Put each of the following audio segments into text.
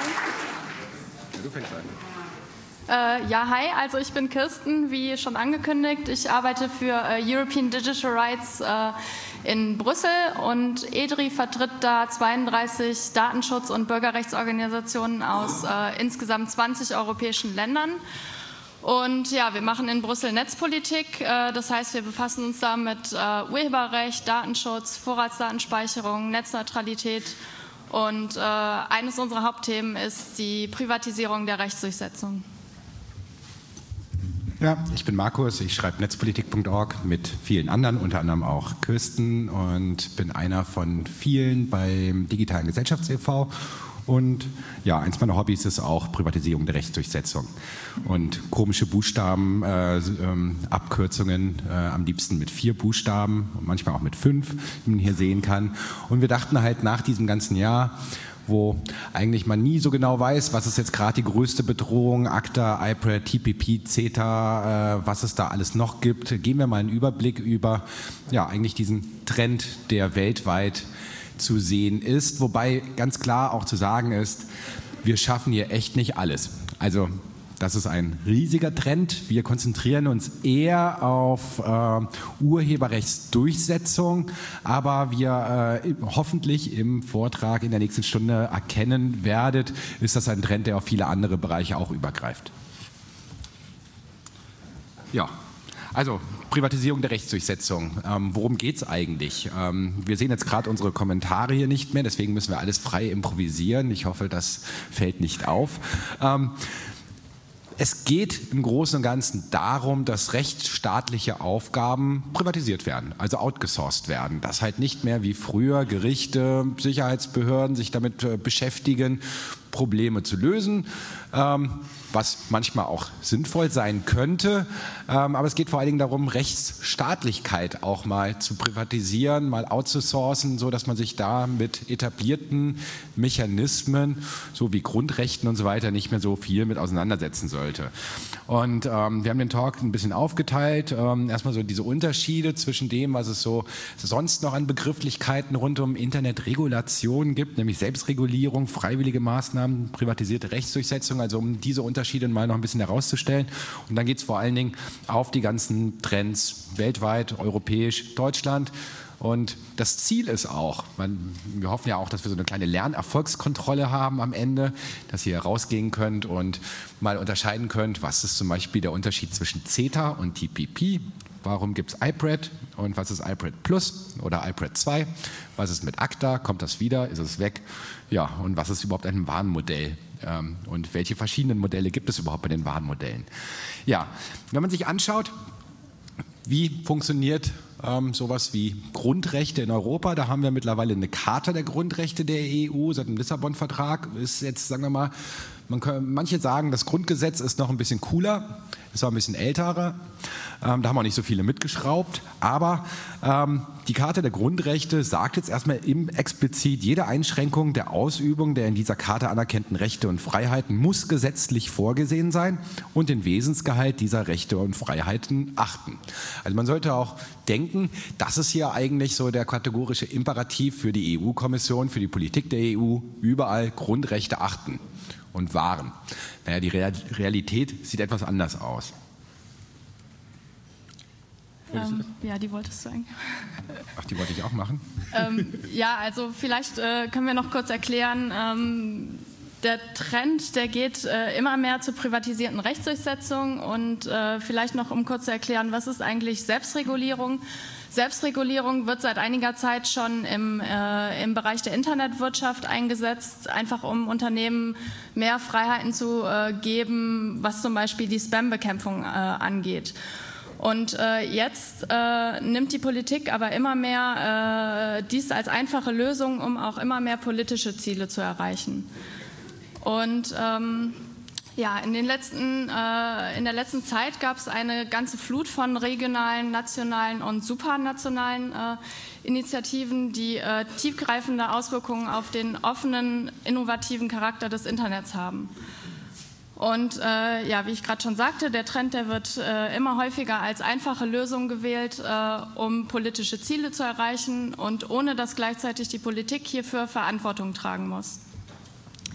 Du fängst an. Ja, hi, also ich bin Kirsten, wie schon angekündigt. Ich arbeite für European Digital Rights in Brüssel und EDRI vertritt da 32 Datenschutz- und Bürgerrechtsorganisationen aus insgesamt 20 europäischen Ländern. Und ja, wir machen in Brüssel Netzpolitik, das heißt, wir befassen uns da mit Urheberrecht, Datenschutz, Vorratsdatenspeicherung, Netzneutralität und eines unserer Hauptthemen ist die Privatisierung der Rechtsdurchsetzung. Ja, ich bin Markus, ich schreibe netzpolitik.org mit vielen anderen, unter anderem auch Kirsten und bin einer von vielen beim Digitalen Gesellschafts e.V. Und ja, eins meiner Hobbys ist auch Privatisierung der Rechtsdurchsetzung und komische Buchstaben, Abkürzungen, am liebsten mit 4 Buchstaben und manchmal auch mit 5, wie man hier sehen kann. Und wir dachten halt nach diesem ganzen Jahr, wo eigentlich man nie so genau weiß, was ist jetzt gerade die größte Bedrohung, ACTA, IPRED, TPP, CETA, was es da alles noch gibt, geben wir mal einen Überblick über ja, eigentlich diesen Trend, der weltweit zu sehen ist, wobei ganz klar auch zu sagen ist, wir schaffen hier echt nicht alles. Also das ist ein riesiger Trend. Wir konzentrieren uns eher auf Urheberrechtsdurchsetzung, aber wir hoffentlich im Vortrag in der nächsten Stunde erkennen werdet, ist das ein Trend, der auf viele andere Bereiche auch übergreift. Ja. Also, Privatisierung der Rechtsdurchsetzung. Worum geht es eigentlich? Wir sehen jetzt gerade unsere Kommentare hier nicht mehr, deswegen müssen wir alles frei improvisieren. Ich hoffe, das fällt nicht auf. Es geht im Großen und Ganzen darum, dass rechtsstaatliche Aufgaben privatisiert werden, also outgesourced werden. Dass halt nicht mehr wie früher Gerichte, Sicherheitsbehörden sich damit beschäftigen, Probleme zu lösen, was manchmal auch sinnvoll sein könnte. Aber es geht vor allen Dingen darum, Rechtsstaatlichkeit auch mal zu privatisieren, mal outzusourcen, so dass man sich da mit etablierten Mechanismen, so wie Grundrechten und so weiter, nicht mehr so viel mit auseinandersetzen sollte. Und wir haben den Talk ein bisschen aufgeteilt. Erstmal so diese Unterschiede zwischen dem, was es so sonst noch an Begrifflichkeiten rund um Internetregulation gibt, nämlich Selbstregulierung, freiwillige Maßnahmen, privatisierte Rechtsdurchsetzung, also um diese Unterschiede mal noch ein bisschen herauszustellen. Und dann geht es vor allen Dingen auf die ganzen Trends weltweit, europäisch, Deutschland. Und das Ziel ist auch, wir hoffen ja auch, dass wir so eine kleine Lernerfolgskontrolle haben am Ende, dass ihr rausgehen könnt und mal unterscheiden könnt, was ist zum Beispiel der Unterschied zwischen CETA und TPP. Warum gibt es IPRED und was ist IPRED Plus oder IPRED 2? Was ist mit ACTA? Kommt das wieder? Ist es weg? Ja, und was ist überhaupt ein Warnmodell? Und welche verschiedenen Modelle gibt es überhaupt bei den Warnmodellen? Ja, wenn man sich anschaut, wie funktioniert sowas wie Grundrechte in Europa, da haben wir mittlerweile eine Charta der Grundrechte der EU seit dem Lissabon-Vertrag. Ist jetzt, sagen wir mal, manche sagen, das Grundgesetz ist noch ein bisschen cooler, ist auch ein bisschen älterer. Da haben auch nicht so viele mitgeschraubt, aber die Charta der Grundrechte sagt jetzt erstmal explizit, jede Einschränkung der Ausübung der in dieser Charta anerkannten Rechte und Freiheiten muss gesetzlich vorgesehen sein und den Wesensgehalt dieser Rechte und Freiheiten achten. Also man sollte auch denken, das ist hier eigentlich so der kategorische Imperativ für die EU-Kommission, für die Politik der EU, überall Grundrechte achten und wahren. Naja, die Realität sieht etwas anders aus. Ja, die wolltest du eigentlich. Ach, die wollte ich auch machen? Ja, also vielleicht können wir noch kurz erklären, der Trend, der geht immer mehr zur privatisierten Rechtsdurchsetzung und vielleicht noch, um kurz zu erklären, was ist eigentlich Selbstregulierung? Selbstregulierung wird seit einiger Zeit schon im Bereich der Internetwirtschaft eingesetzt, einfach um Unternehmen mehr Freiheiten zu geben, was zum Beispiel die Spam-Bekämpfung angeht. Und jetzt nimmt die Politik aber immer mehr dies als einfache Lösung, um auch immer mehr politische Ziele zu erreichen. Und ja, in der letzten Zeit gab es eine ganze Flut von regionalen, nationalen und supranationalen Initiativen, die tiefgreifende Auswirkungen auf den offenen, innovativen Charakter des Internets haben. Und ja, wie ich gerade schon sagte, der Trend, der wird immer häufiger als einfache Lösung gewählt, um politische Ziele zu erreichen und ohne dass gleichzeitig die Politik hierfür Verantwortung tragen muss.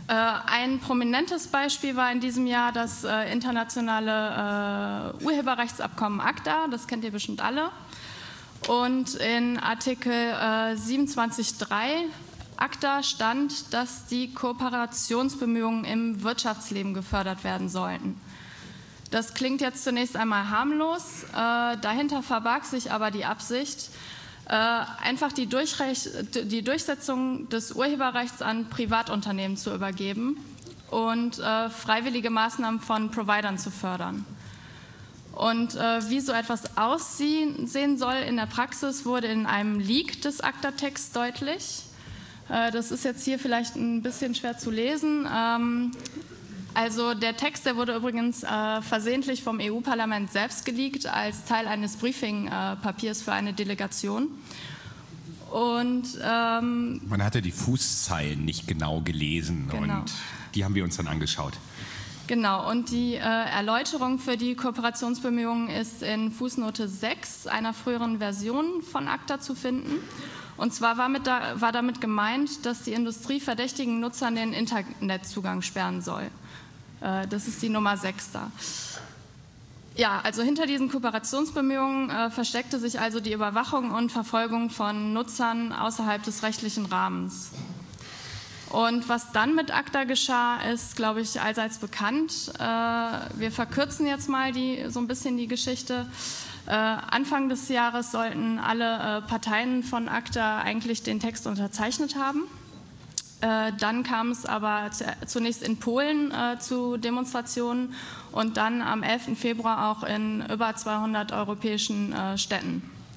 Ein prominentes Beispiel war in diesem Jahr das internationale Urheberrechtsabkommen ACTA, das kennt ihr bestimmt alle. Und in Artikel 27.3 ACTA stand, dass die Kooperationsbemühungen im Wirtschaftsleben gefördert werden sollten. Das klingt jetzt zunächst einmal harmlos, dahinter verbarg sich aber die Absicht, einfach die Durchsetzung des Urheberrechts an Privatunternehmen zu übergeben und freiwillige Maßnahmen von Providern zu fördern. Und wie so etwas aussehen soll in der Praxis, wurde in einem Leak des ACTA-Texts deutlich. Das ist jetzt hier vielleicht ein bisschen schwer zu lesen. Also der Text, der wurde übrigens versehentlich vom EU-Parlament selbst geleakt als Teil eines Briefing-Papiers für eine Delegation. Und man hatte die Fußzeilen nicht genau gelesen, genau. Und die haben wir uns dann angeschaut. Genau, und die Erläuterung für die Kooperationsbemühungen ist in Fußnote 6 einer früheren Version von ACTA zu finden. Und zwar war damit gemeint, dass die Industrie verdächtigen Nutzern den Internetzugang sperren soll. Das ist die Nummer 6 da. Ja, also hinter diesen Kooperationsbemühungen versteckte sich also die Überwachung und Verfolgung von Nutzern außerhalb des rechtlichen Rahmens. Und was dann mit ACTA geschah, ist, glaube ich, allseits bekannt. Wir verkürzen jetzt mal so ein bisschen die Geschichte. Anfang des Jahres sollten alle Parteien von ACTA eigentlich den Text unterzeichnet haben. Dann kam es aber zunächst in Polen zu Demonstrationen und dann am 11. Februar auch in über 200 europäischen Städten.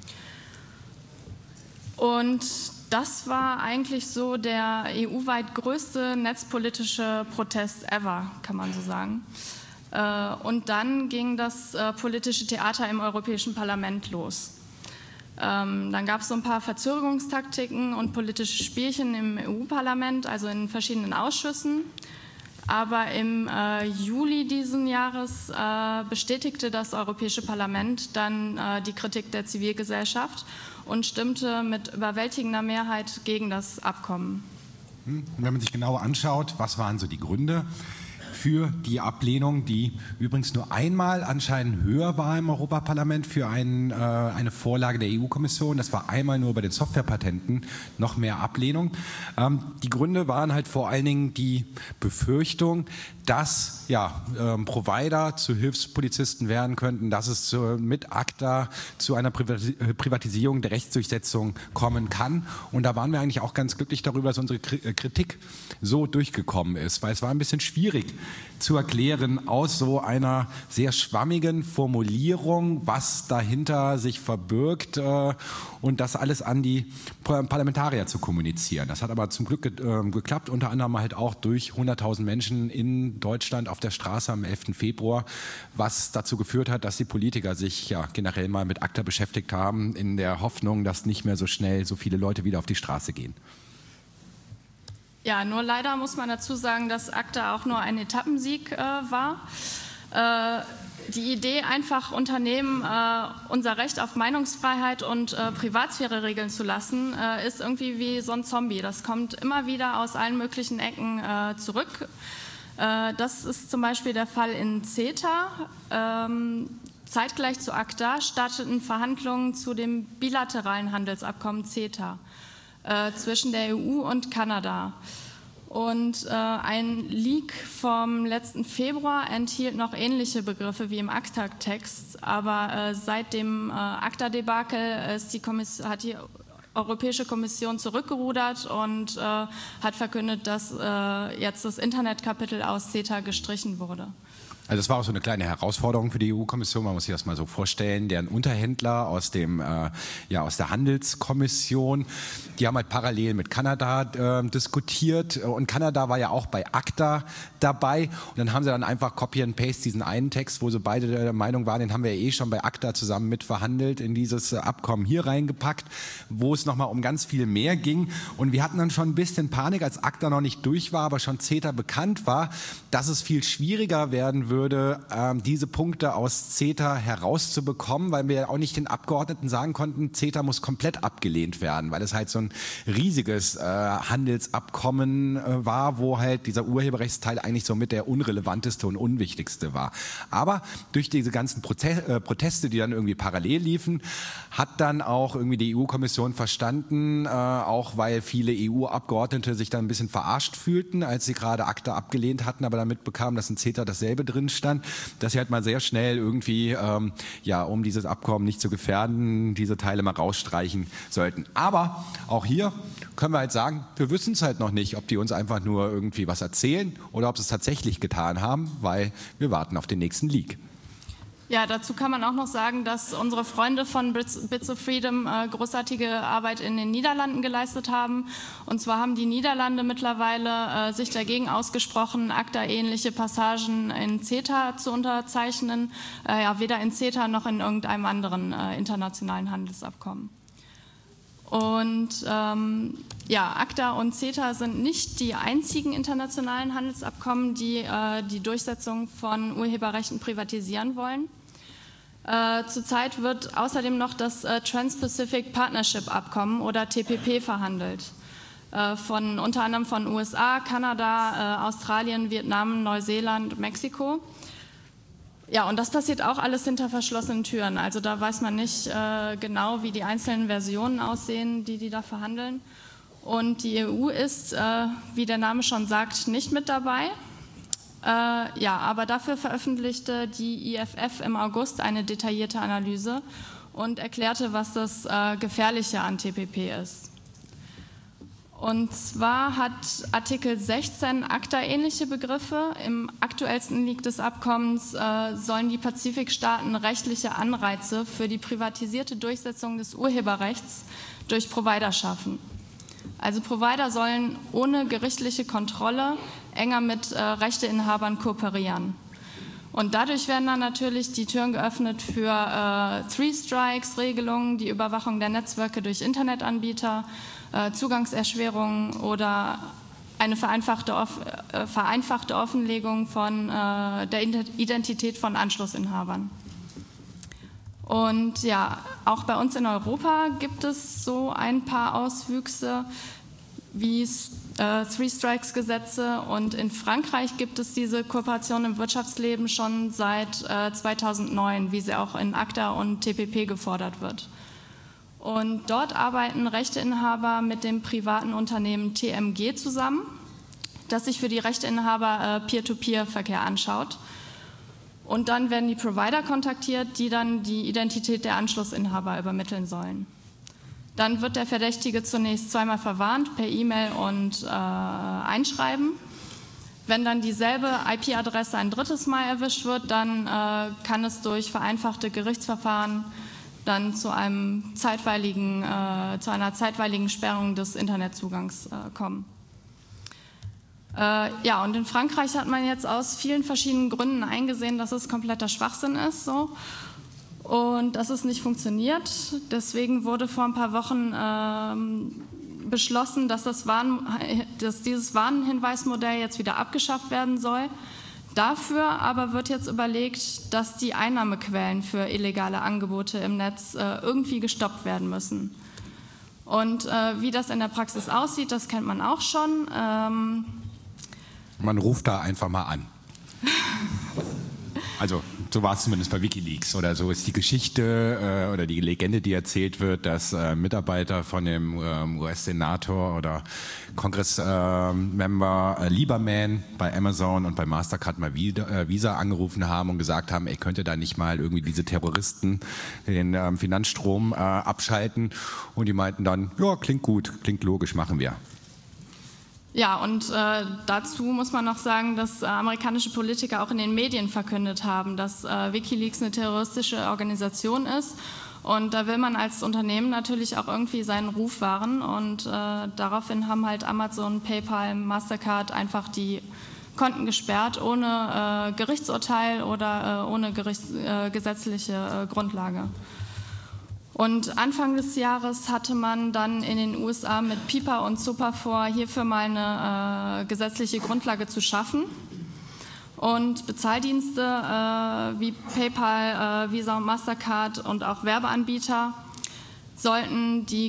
Und das war eigentlich so der EU-weit größte netzpolitische Protest ever, kann man so sagen. Und dann ging das politische Theater im Europäischen Parlament los. Dann gab es so ein paar Verzögerungstaktiken und politische Spielchen im EU-Parlament, also in verschiedenen Ausschüssen. Aber im Juli diesen Jahres bestätigte das Europäische Parlament dann die Kritik der Zivilgesellschaft und stimmte mit überwältigender Mehrheit gegen das Abkommen. Wenn man sich genauer anschaut, was waren so die Gründe für die Ablehnung, die übrigens nur einmal anscheinend höher war im Europaparlament für eine Vorlage der EU-Kommission. Das war einmal nur bei den Softwarepatenten noch mehr Ablehnung. Die Gründe waren halt vor allen Dingen die Befürchtung, dass Provider zu Hilfspolizisten werden könnten, dass es mit ACTA zu einer Privatisierung der Rechtsdurchsetzung kommen kann. Und da waren wir eigentlich auch ganz glücklich darüber, dass unsere Kritik so durchgekommen ist, weil es war ein bisschen schwierig zu erklären aus so einer sehr schwammigen Formulierung, was dahinter sich verbirgt und das alles an die Parlamentarier zu kommunizieren. Das hat aber zum Glück geklappt, unter anderem halt auch durch 100.000 Menschen in Deutschland auf der Straße am 11. Februar, was dazu geführt hat, dass die Politiker sich generell mal mit ACTA beschäftigt haben, in der Hoffnung, dass nicht mehr so schnell so viele Leute wieder auf die Straße gehen. Ja, nur leider muss man dazu sagen, dass ACTA auch nur ein Etappensieg war. Die Idee, einfach Unternehmen unser Recht auf Meinungsfreiheit und Privatsphäre regeln zu lassen, ist irgendwie wie so ein Zombie. Das kommt immer wieder aus allen möglichen Ecken zurück. Das ist zum Beispiel der Fall in CETA. Zeitgleich zu ACTA starteten Verhandlungen zu dem bilateralen Handelsabkommen CETA zwischen der EU und Kanada. Und ein Leak vom letzten Februar enthielt noch ähnliche Begriffe wie im ACTA-Text, aber seit dem ACTA-Debakel hat die Europäische Kommission zurückgerudert und hat verkündet, dass jetzt das Internetkapitel aus CETA gestrichen wurde. Also das war auch so eine kleine Herausforderung für die EU-Kommission, man muss sich das mal so vorstellen, deren Unterhändler aus der Handelskommission, die haben halt parallel mit Kanada diskutiert und Kanada war ja auch bei ACTA dabei und dann haben sie dann einfach Copy and Paste diesen einen Text, wo so beide der Meinung waren, den haben wir ja schon bei ACTA zusammen mit verhandelt, in dieses Abkommen hier reingepackt, wo es nochmal um ganz viel mehr ging und wir hatten dann schon ein bisschen Panik, als ACTA noch nicht durch war, aber schon CETA bekannt war, dass es viel schwieriger werden würde, würde, diese Punkte aus CETA herauszubekommen, weil wir ja auch nicht den Abgeordneten sagen konnten, CETA muss komplett abgelehnt werden, weil es halt so ein riesiges Handelsabkommen war, wo halt dieser Urheberrechtsteil eigentlich so mit der unrelevanteste und unwichtigste war. Aber durch diese ganzen Proteste, die dann irgendwie parallel liefen, hat dann auch irgendwie die EU-Kommission verstanden, auch weil viele EU-Abgeordnete sich dann ein bisschen verarscht fühlten, als sie gerade ACTA abgelehnt hatten, aber damit bekamen, dass in CETA dasselbe drin stand, dass sie halt mal sehr schnell irgendwie, um dieses Abkommen nicht zu gefährden, diese Teile mal rausstreichen sollten. Aber auch hier können wir halt sagen, wir wissen es halt noch nicht, ob die uns einfach nur irgendwie was erzählen oder ob sie es tatsächlich getan haben, weil wir warten auf den nächsten Leak. Ja, dazu kann man auch noch sagen, dass unsere Freunde von Bits of Freedom großartige Arbeit in den Niederlanden geleistet haben. Und zwar haben die Niederlande mittlerweile sich dagegen ausgesprochen, ACTA-ähnliche Passagen in CETA zu unterzeichnen, weder in CETA noch in irgendeinem anderen internationalen Handelsabkommen. Und ACTA und CETA sind nicht die einzigen internationalen Handelsabkommen, die die Durchsetzung von Urheberrechten privatisieren wollen. Zurzeit wird außerdem noch das Trans-Pacific Partnership Abkommen oder TPP verhandelt, unter anderem von USA, Kanada, Australien, Vietnam, Neuseeland, Mexiko. Ja, und das passiert auch alles hinter verschlossenen Türen. Also da weiß man nicht genau, wie die einzelnen Versionen aussehen, die da verhandeln. Und die EU ist, wie der Name schon sagt, nicht mit dabei. Aber dafür veröffentlichte die IFF im August eine detaillierte Analyse und erklärte, was das Gefährliche an TPP ist. Und zwar hat Artikel 16 ACTA-ähnliche Begriffe. Im aktuellsten Leak des Abkommens sollen die Pazifikstaaten rechtliche Anreize für die privatisierte Durchsetzung des Urheberrechts durch Provider schaffen. Also Provider sollen ohne gerichtliche Kontrolle enger mit Rechteinhabern kooperieren. Und dadurch werden dann natürlich die Türen geöffnet für Three-Strikes-Regelungen, die Überwachung der Netzwerke durch Internetanbieter, Zugangserschwerungen oder eine vereinfachte Offenlegung von der Identität von Anschlussinhabern. Und ja, auch bei uns in Europa gibt es so ein paar Auswüchse wie Three-Strikes-Gesetze, und in Frankreich gibt es diese Kooperation im Wirtschaftsleben schon seit 2009, wie sie auch in ACTA und TPP gefordert wird. Und dort arbeiten Rechteinhaber mit dem privaten Unternehmen TMG zusammen, das sich für die Rechteinhaber Peer-to-Peer-Verkehr anschaut. Und dann werden die Provider kontaktiert, die dann die Identität der Anschlussinhaber übermitteln sollen. Dann wird der Verdächtige zunächst zweimal verwarnt, per E-Mail und Einschreiben. Wenn dann dieselbe IP-Adresse ein drittes Mal erwischt wird, dann kann es durch vereinfachte Gerichtsverfahren dann zu einer zeitweiligen Sperrung des Internetzugangs kommen. Und in Frankreich hat man jetzt aus vielen verschiedenen Gründen eingesehen, dass es kompletter Schwachsinn ist und dass es nicht funktioniert. Deswegen wurde vor ein paar Wochen beschlossen, dass dieses Warnhinweismodell jetzt wieder abgeschafft werden soll. Dafür aber wird jetzt überlegt, dass die Einnahmequellen für illegale Angebote im Netz irgendwie gestoppt werden müssen. Und wie das in der Praxis aussieht, das kennt man auch schon. Man ruft da einfach mal an. Also so war es zumindest bei WikiLeaks, oder so ist die Geschichte oder die Legende, die erzählt wird, dass Mitarbeiter von dem US-Senator oder Congress-Member Lieberman bei Amazon und bei Mastercard mal Visa angerufen haben und gesagt haben, ey, könnt ihr da nicht mal irgendwie diese Terroristen den Finanzstrom abschalten? Und die meinten dann, ja, klingt gut, klingt logisch, machen wir. Ja, und dazu muss man noch sagen, dass amerikanische Politiker auch in den Medien verkündet haben, dass WikiLeaks eine terroristische Organisation ist. Und da will man als Unternehmen natürlich auch irgendwie seinen Ruf wahren. Und daraufhin haben halt Amazon, PayPal, Mastercard einfach die Konten gesperrt, ohne Gerichtsurteil oder ohne gesetzliche Grundlage. Und Anfang des Jahres hatte man dann in den USA mit PIPA und SOPA vor, hierfür mal eine gesetzliche Grundlage zu schaffen. Und Bezahldienste wie PayPal, Visa und Mastercard und auch Werbeanbieter sollten die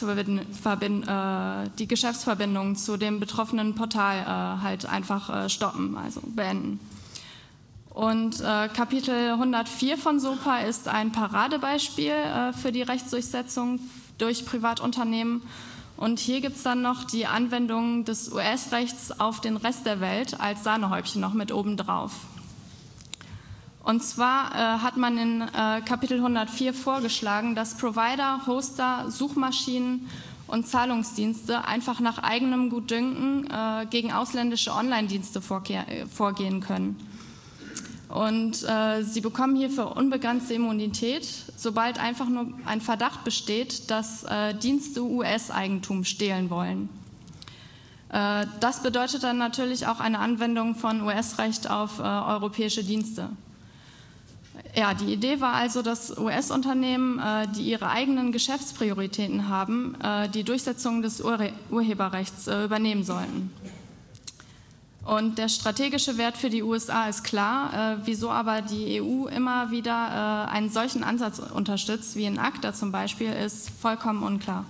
Geschäftsverbindungen zu dem betroffenen Portal halt einfach stoppen, also beenden. Und Kapitel 104 von SOPA ist ein Paradebeispiel für die Rechtsdurchsetzung durch Privatunternehmen. Und hier gibt es dann noch die Anwendung des US-Rechts auf den Rest der Welt als Sahnehäubchen noch mit obendrauf. Und zwar hat man in Kapitel 104 vorgeschlagen, dass Provider, Hoster, Suchmaschinen und Zahlungsdienste einfach nach eigenem Gutdünken gegen ausländische Online-Dienste vorgehen können. Und sie bekommen hierfür unbegrenzte Immunität, sobald einfach nur ein Verdacht besteht, dass Dienste US-Eigentum stehlen wollen. Das bedeutet dann natürlich auch eine Anwendung von US-Recht auf europäische Dienste. Ja, die Idee war also, dass US-Unternehmen, die ihre eigenen Geschäftsprioritäten haben, die Durchsetzung des Urheberrechts übernehmen sollten. Und der strategische Wert für die USA ist klar, wieso aber die EU immer wieder einen solchen Ansatz unterstützt, wie in ACTA zum Beispiel, ist vollkommen unklar.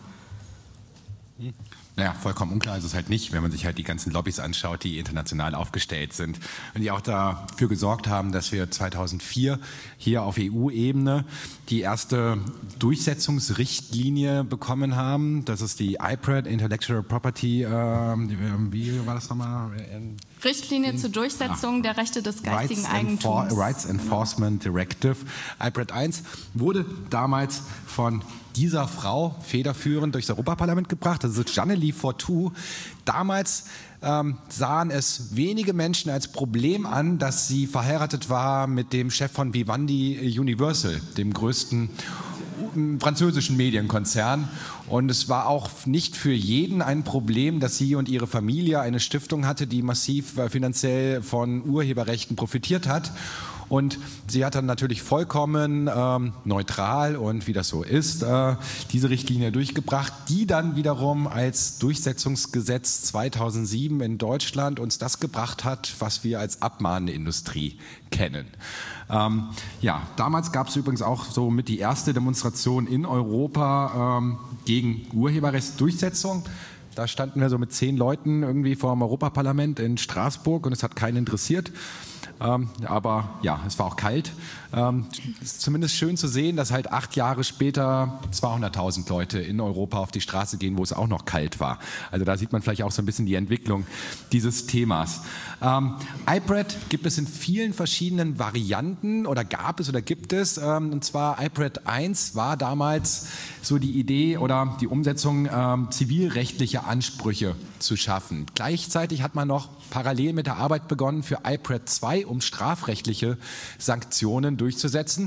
Naja, vollkommen unklar ist es halt nicht, wenn man sich halt die ganzen Lobbys anschaut, die international aufgestellt sind und die auch dafür gesorgt haben, dass wir 2004 hier auf EU-Ebene die erste Durchsetzungsrichtlinie bekommen haben. Das ist die IPRED, Intellectual Property, wie war das nochmal? Richtlinie zur Durchsetzung der Rechte des geistigen Eigentums. Rights Enforcement Directive. IPRED 1 wurde damals von dieser Frau federführend durchs Europaparlament gebracht, das ist Janely Fortou. Damals sahen es wenige Menschen als Problem an, dass sie verheiratet war mit dem Chef von Vivendi Universal, dem größten französischen Medienkonzern. Und es war auch nicht für jeden ein Problem, dass sie und ihre Familie eine Stiftung hatte, die massiv finanziell von Urheberrechten profitiert hat. Und sie hat dann natürlich vollkommen neutral und wie das so ist, diese Richtlinie durchgebracht, die dann wiederum als Durchsetzungsgesetz 2007 in Deutschland uns das gebracht hat, was wir als Abmahnindustrie kennen. Ja, damals gab es übrigens auch so mit die erste Demonstration in Europa gegen Urheberrechtsdurchsetzung. Da standen wir so mit 10 Leuten irgendwie vor dem Europaparlament in Straßburg und es hat keinen interessiert. Aber ja, es war auch kalt. Es ist zumindest schön zu sehen, dass halt 8 Jahre später 200.000 Leute in Europa auf die Straße gehen, wo es auch noch kalt war. Also da sieht man vielleicht auch so ein bisschen die Entwicklung dieses Themas. IPRED gibt es in vielen verschiedenen Varianten oder gab es oder gibt es. Und zwar IPRED 1 war damals so die Idee oder die Umsetzung, zivilrechtliche Ansprüche zu schaffen. Gleichzeitig hat man noch parallel mit der Arbeit begonnen für IPRED 2, um strafrechtliche Sanktionen durchzusetzen.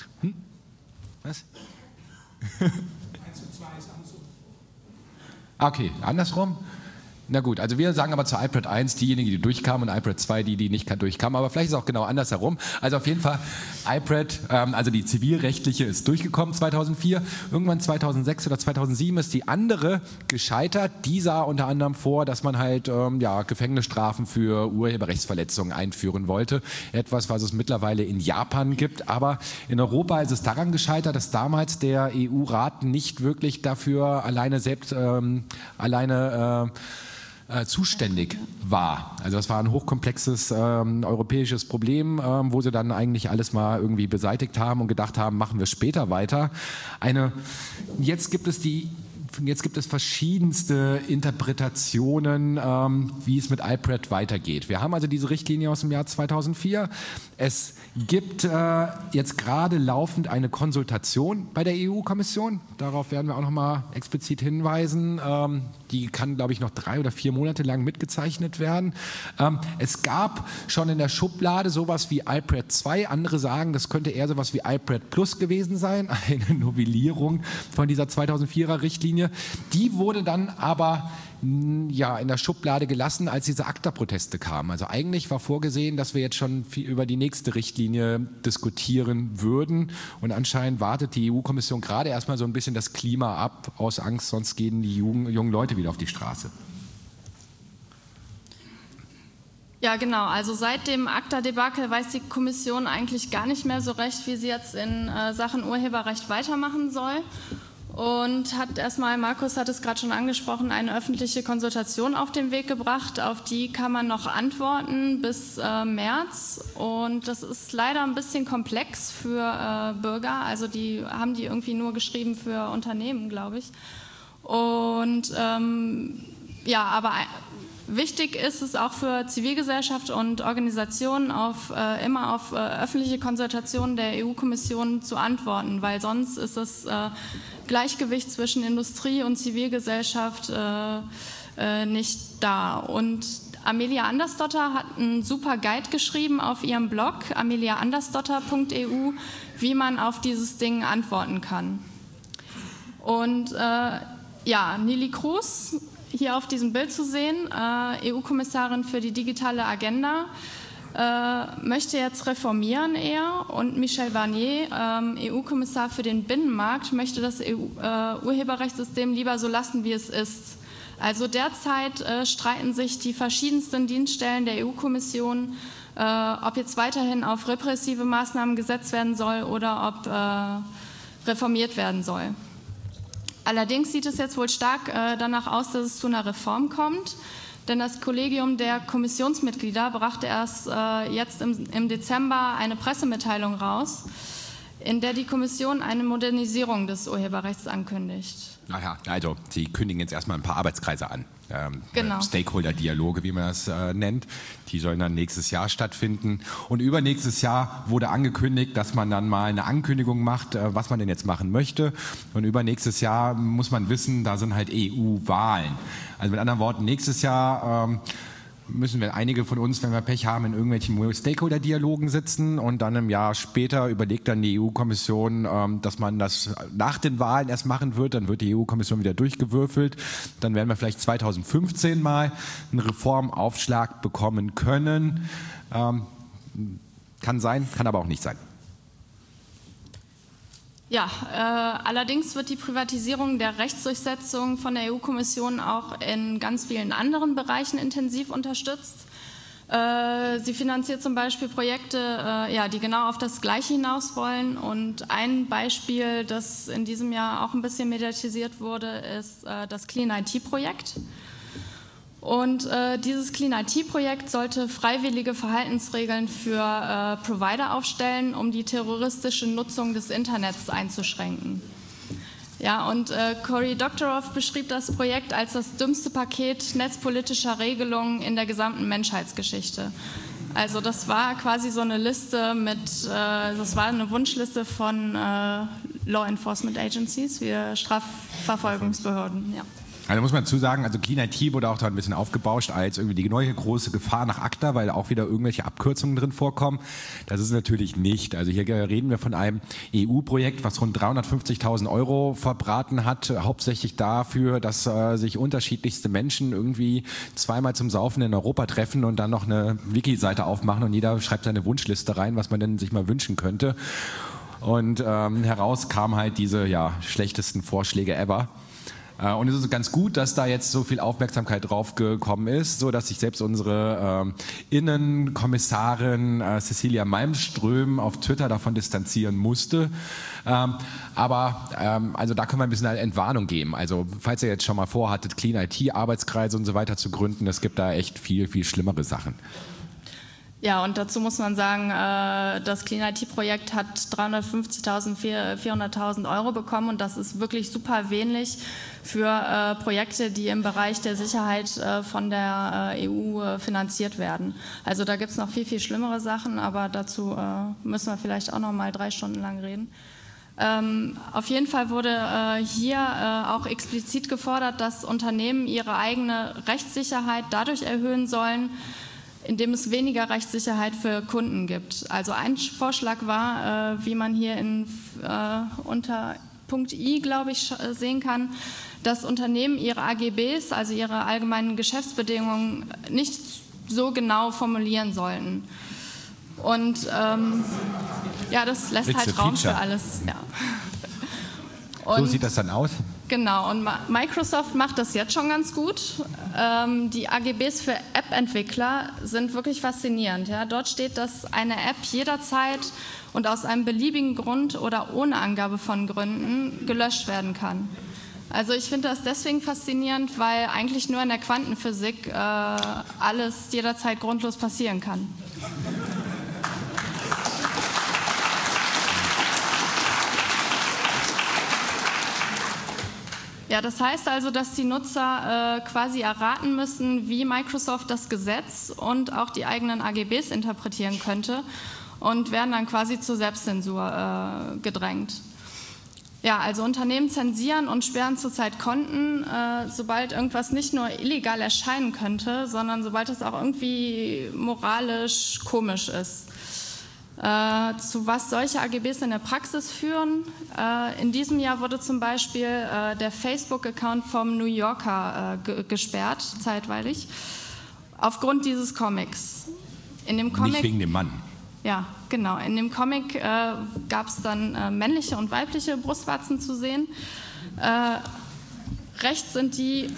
Was? 1 und 2 ist andersrum. Okay, andersrum? Na gut, also wir sagen aber zu IPRED 1 diejenigen, die durchkamen und IPRED 2 die nicht durchkamen, aber vielleicht ist es auch genau andersherum. Also auf jeden Fall IPRED, also die zivilrechtliche ist durchgekommen 2004. Irgendwann 2006 oder 2007 ist die andere gescheitert. Die sah unter anderem vor, dass man halt Gefängnisstrafen für Urheberrechtsverletzungen einführen wollte. Etwas, was es mittlerweile in Japan gibt. Aber in Europa ist es daran gescheitert, dass damals der EU-Rat nicht wirklich dafür zuständig war. Also das war ein hochkomplexes europäisches Problem, wo sie dann eigentlich alles mal irgendwie beseitigt haben und gedacht haben, machen wir später weiter. Jetzt gibt es verschiedenste Interpretationen, wie es mit IPRED weitergeht. Wir haben also diese Richtlinie aus dem Jahr 2004. Es gibt jetzt gerade laufend eine Konsultation bei der EU-Kommission. Darauf werden wir auch noch mal explizit hinweisen. Die kann, glaube ich, noch 3 oder 4 Monate lang mitgezeichnet werden. Es gab schon in der Schublade sowas wie IPRED 2. Andere sagen, das könnte eher sowas wie IPRED Plus gewesen sein, eine Novellierung von dieser 2004er Richtlinie. Die wurde dann aber in der Schublade gelassen, als diese ACTA-Proteste kamen. Also eigentlich war vorgesehen, dass wir jetzt schon viel über die nächste Richtlinie diskutieren würden. Und anscheinend wartet die EU-Kommission gerade erstmal so ein bisschen das Klima ab, aus Angst, sonst gehen die jungen Leute wieder auf die Straße. Ja, genau. Also seit dem ACTA-Debakel weiß die Kommission eigentlich gar nicht mehr so recht, wie sie jetzt in Sachen Urheberrecht weitermachen soll. Und hat erstmal, Markus hat es gerade schon angesprochen, eine öffentliche Konsultation auf den Weg gebracht. Auf die kann man noch antworten bis März. Und das ist leider ein bisschen komplex für Bürger. Also die haben die irgendwie nur geschrieben für Unternehmen, glaube ich. Und ja, aber wichtig ist es auch für Zivilgesellschaft und Organisationen, immer auf öffentliche Konsultationen der EU-Kommission zu antworten, weil sonst ist das Gleichgewicht zwischen Industrie und Zivilgesellschaft nicht da. Und Amelia Andersdotter hat einen super Guide geschrieben auf ihrem Blog ameliaandersdotter.eu, wie man auf dieses Ding antworten kann. Und ja, Neelie Kroes, hier auf diesem Bild zu sehen, EU-Kommissarin für die digitale Agenda, möchte jetzt reformieren eher, und Michel Barnier, EU-Kommissar für den Binnenmarkt, möchte das Urheberrechtssystem lieber so lassen, wie es ist. Also derzeit streiten sich die verschiedensten Dienststellen der EU-Kommission, ob jetzt weiterhin auf repressive Maßnahmen gesetzt werden soll oder ob reformiert werden soll. Allerdings sieht es jetzt wohl stark danach aus, dass es zu einer Reform kommt. Denn das Kollegium der Kommissionsmitglieder brachte erst jetzt im Dezember eine Pressemitteilung raus, in der die Kommission eine Modernisierung des Urheberrechts ankündigt. Naja, also Sie kündigen jetzt erstmal ein paar Arbeitskreise an. Genau. Stakeholder-Dialoge, wie man das nennt. Die sollen dann nächstes Jahr stattfinden. Und übernächstes Jahr wurde angekündigt, dass man dann mal eine Ankündigung macht, was man denn jetzt machen möchte. Und übernächstes Jahr muss man wissen, da sind halt EU-Wahlen. Also mit anderen Worten, nächstes Jahr müssen wir einige von uns, wenn wir Pech haben, in irgendwelchen Stakeholder-Dialogen sitzen, und dann im Jahr später überlegt dann die EU-Kommission, dass man das nach den Wahlen erst machen wird. Dann wird die EU-Kommission wieder durchgewürfelt. Dann werden wir vielleicht 2015 mal einen Reformaufschlag bekommen können. Kann sein, kann aber auch nicht sein. Ja, allerdings wird die Privatisierung der Rechtsdurchsetzung von der EU-Kommission auch in ganz vielen anderen Bereichen intensiv unterstützt. Sie finanziert zum Beispiel Projekte, ja, die genau auf das Gleiche hinaus wollen. Und ein Beispiel, das in diesem Jahr auch ein bisschen mediatisiert wurde, ist das Clean IT-Projekt. Und dieses Clean IT-Projekt sollte freiwillige Verhaltensregeln für Provider aufstellen, um die terroristische Nutzung des Internets einzuschränken. Ja, und Cory Doctorow beschrieb das Projekt als das dümmste Paket netzpolitischer Regelungen in der gesamten Menschheitsgeschichte. Also das war quasi so eine Liste das war eine Wunschliste von Law Enforcement Agencies, wie Strafverfolgungsbehörden, ja. Also muss man dazu sagen, also Clean IT wurde auch da ein bisschen aufgebauscht als irgendwie die neue große Gefahr nach ACTA, weil auch wieder irgendwelche Abkürzungen drin vorkommen. Das ist natürlich nicht. Also hier reden wir von einem EU-Projekt, was rund 350.000 € verbraten hat, hauptsächlich dafür, dass sich unterschiedlichste Menschen irgendwie zweimal zum Saufen in Europa treffen und dann noch eine Wiki-Seite aufmachen und jeder schreibt seine Wunschliste rein, was man denn sich mal wünschen könnte. Und heraus kamen halt diese schlechtesten Vorschläge ever. Und es ist ganz gut, dass da jetzt so viel Aufmerksamkeit drauf gekommen ist, so dass sich selbst unsere Innenkommissarin Cecilia Malmström auf Twitter davon distanzieren musste. Aber also da können wir ein bisschen eine Entwarnung geben. Also falls ihr jetzt schon mal vorhattet, Clean IT, Arbeitskreise und so weiter zu gründen, es gibt da echt viel, viel schlimmere Sachen. Ja, und dazu muss man sagen, das Clean IT-Projekt hat 400.000 € bekommen, und das ist wirklich super wenig für Projekte, die im Bereich der Sicherheit von der EU finanziert werden. Also da gibt es noch viel, viel schlimmere Sachen, aber dazu müssen wir vielleicht auch noch mal 3 Stunden lang reden. Auf jeden Fall wurde hier auch explizit gefordert, dass Unternehmen ihre eigene Rechtssicherheit dadurch erhöhen sollen, indem es weniger Rechtssicherheit für Kunden gibt. Also ein Vorschlag war, wie man hier unter Punkt I, glaube ich, sehen kann, dass Unternehmen ihre AGBs, also ihre allgemeinen Geschäftsbedingungen, nicht so genau formulieren sollten. Und ja, das lässt halt Raum für alles. Ja. So sieht das dann aus? Genau, und Microsoft macht das jetzt schon ganz gut. Die AGBs für App-Entwickler sind wirklich faszinierend. Ja? Dort steht, dass eine App jederzeit und aus einem beliebigen Grund oder ohne Angabe von Gründen gelöscht werden kann. Also ich finde das deswegen faszinierend, weil eigentlich nur in der Quantenphysik alles jederzeit grundlos passieren kann. Ja, das heißt also, dass die Nutzer quasi erraten müssen, wie Microsoft das Gesetz und auch die eigenen AGBs interpretieren könnte und werden dann quasi zur Selbstzensur gedrängt. Ja, also Unternehmen zensieren und sperren zurzeit Konten, sobald irgendwas nicht nur illegal erscheinen könnte, sondern sobald es auch irgendwie moralisch komisch ist. Zu was solche AGBs in der Praxis führen. In diesem Jahr wurde zum Beispiel der Facebook-Account vom New Yorker gesperrt, zeitweilig, aufgrund dieses Comics. In dem Comic, nicht wegen dem Mann. Ja, genau. In dem Comic gab es dann männliche und weibliche Brustwarzen zu sehen. Rechts sind die...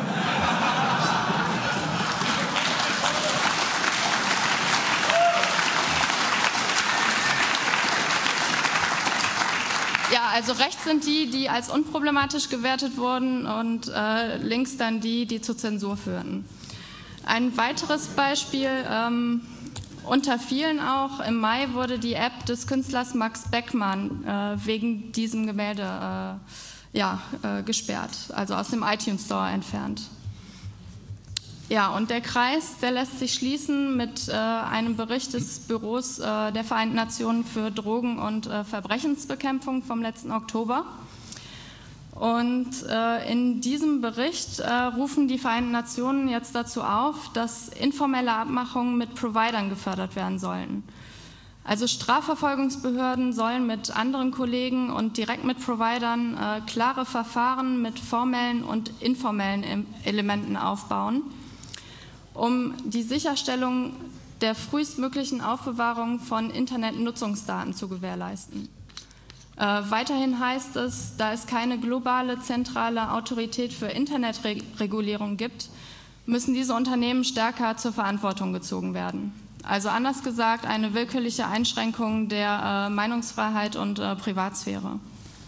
Ja, also rechts sind die, die als unproblematisch gewertet wurden und links dann die, die zur Zensur führten. Ein weiteres Beispiel, unter vielen auch, im Mai wurde die App des Künstlers Max Beckmann wegen diesem Gemälde gesperrt, also aus dem iTunes Store entfernt. Ja, und der Kreis, der lässt sich schließen mit einem Bericht des Büros der Vereinten Nationen für Drogen- und Verbrechensbekämpfung vom letzten Oktober. Und in diesem Bericht rufen die Vereinten Nationen jetzt dazu auf, dass informelle Abmachungen mit Providern gefördert werden sollen. Also Strafverfolgungsbehörden sollen mit anderen Kollegen und direkt mit Providern klare Verfahren mit formellen und informellen Elementen aufbauen, um die Sicherstellung der frühestmöglichen Aufbewahrung von Internetnutzungsdaten zu gewährleisten. Weiterhin heißt es, da es keine globale zentrale Autorität für Internetregulierung gibt, müssen diese Unternehmen stärker zur Verantwortung gezogen werden. Also anders gesagt, eine willkürliche Einschränkung der Meinungsfreiheit und Privatsphäre.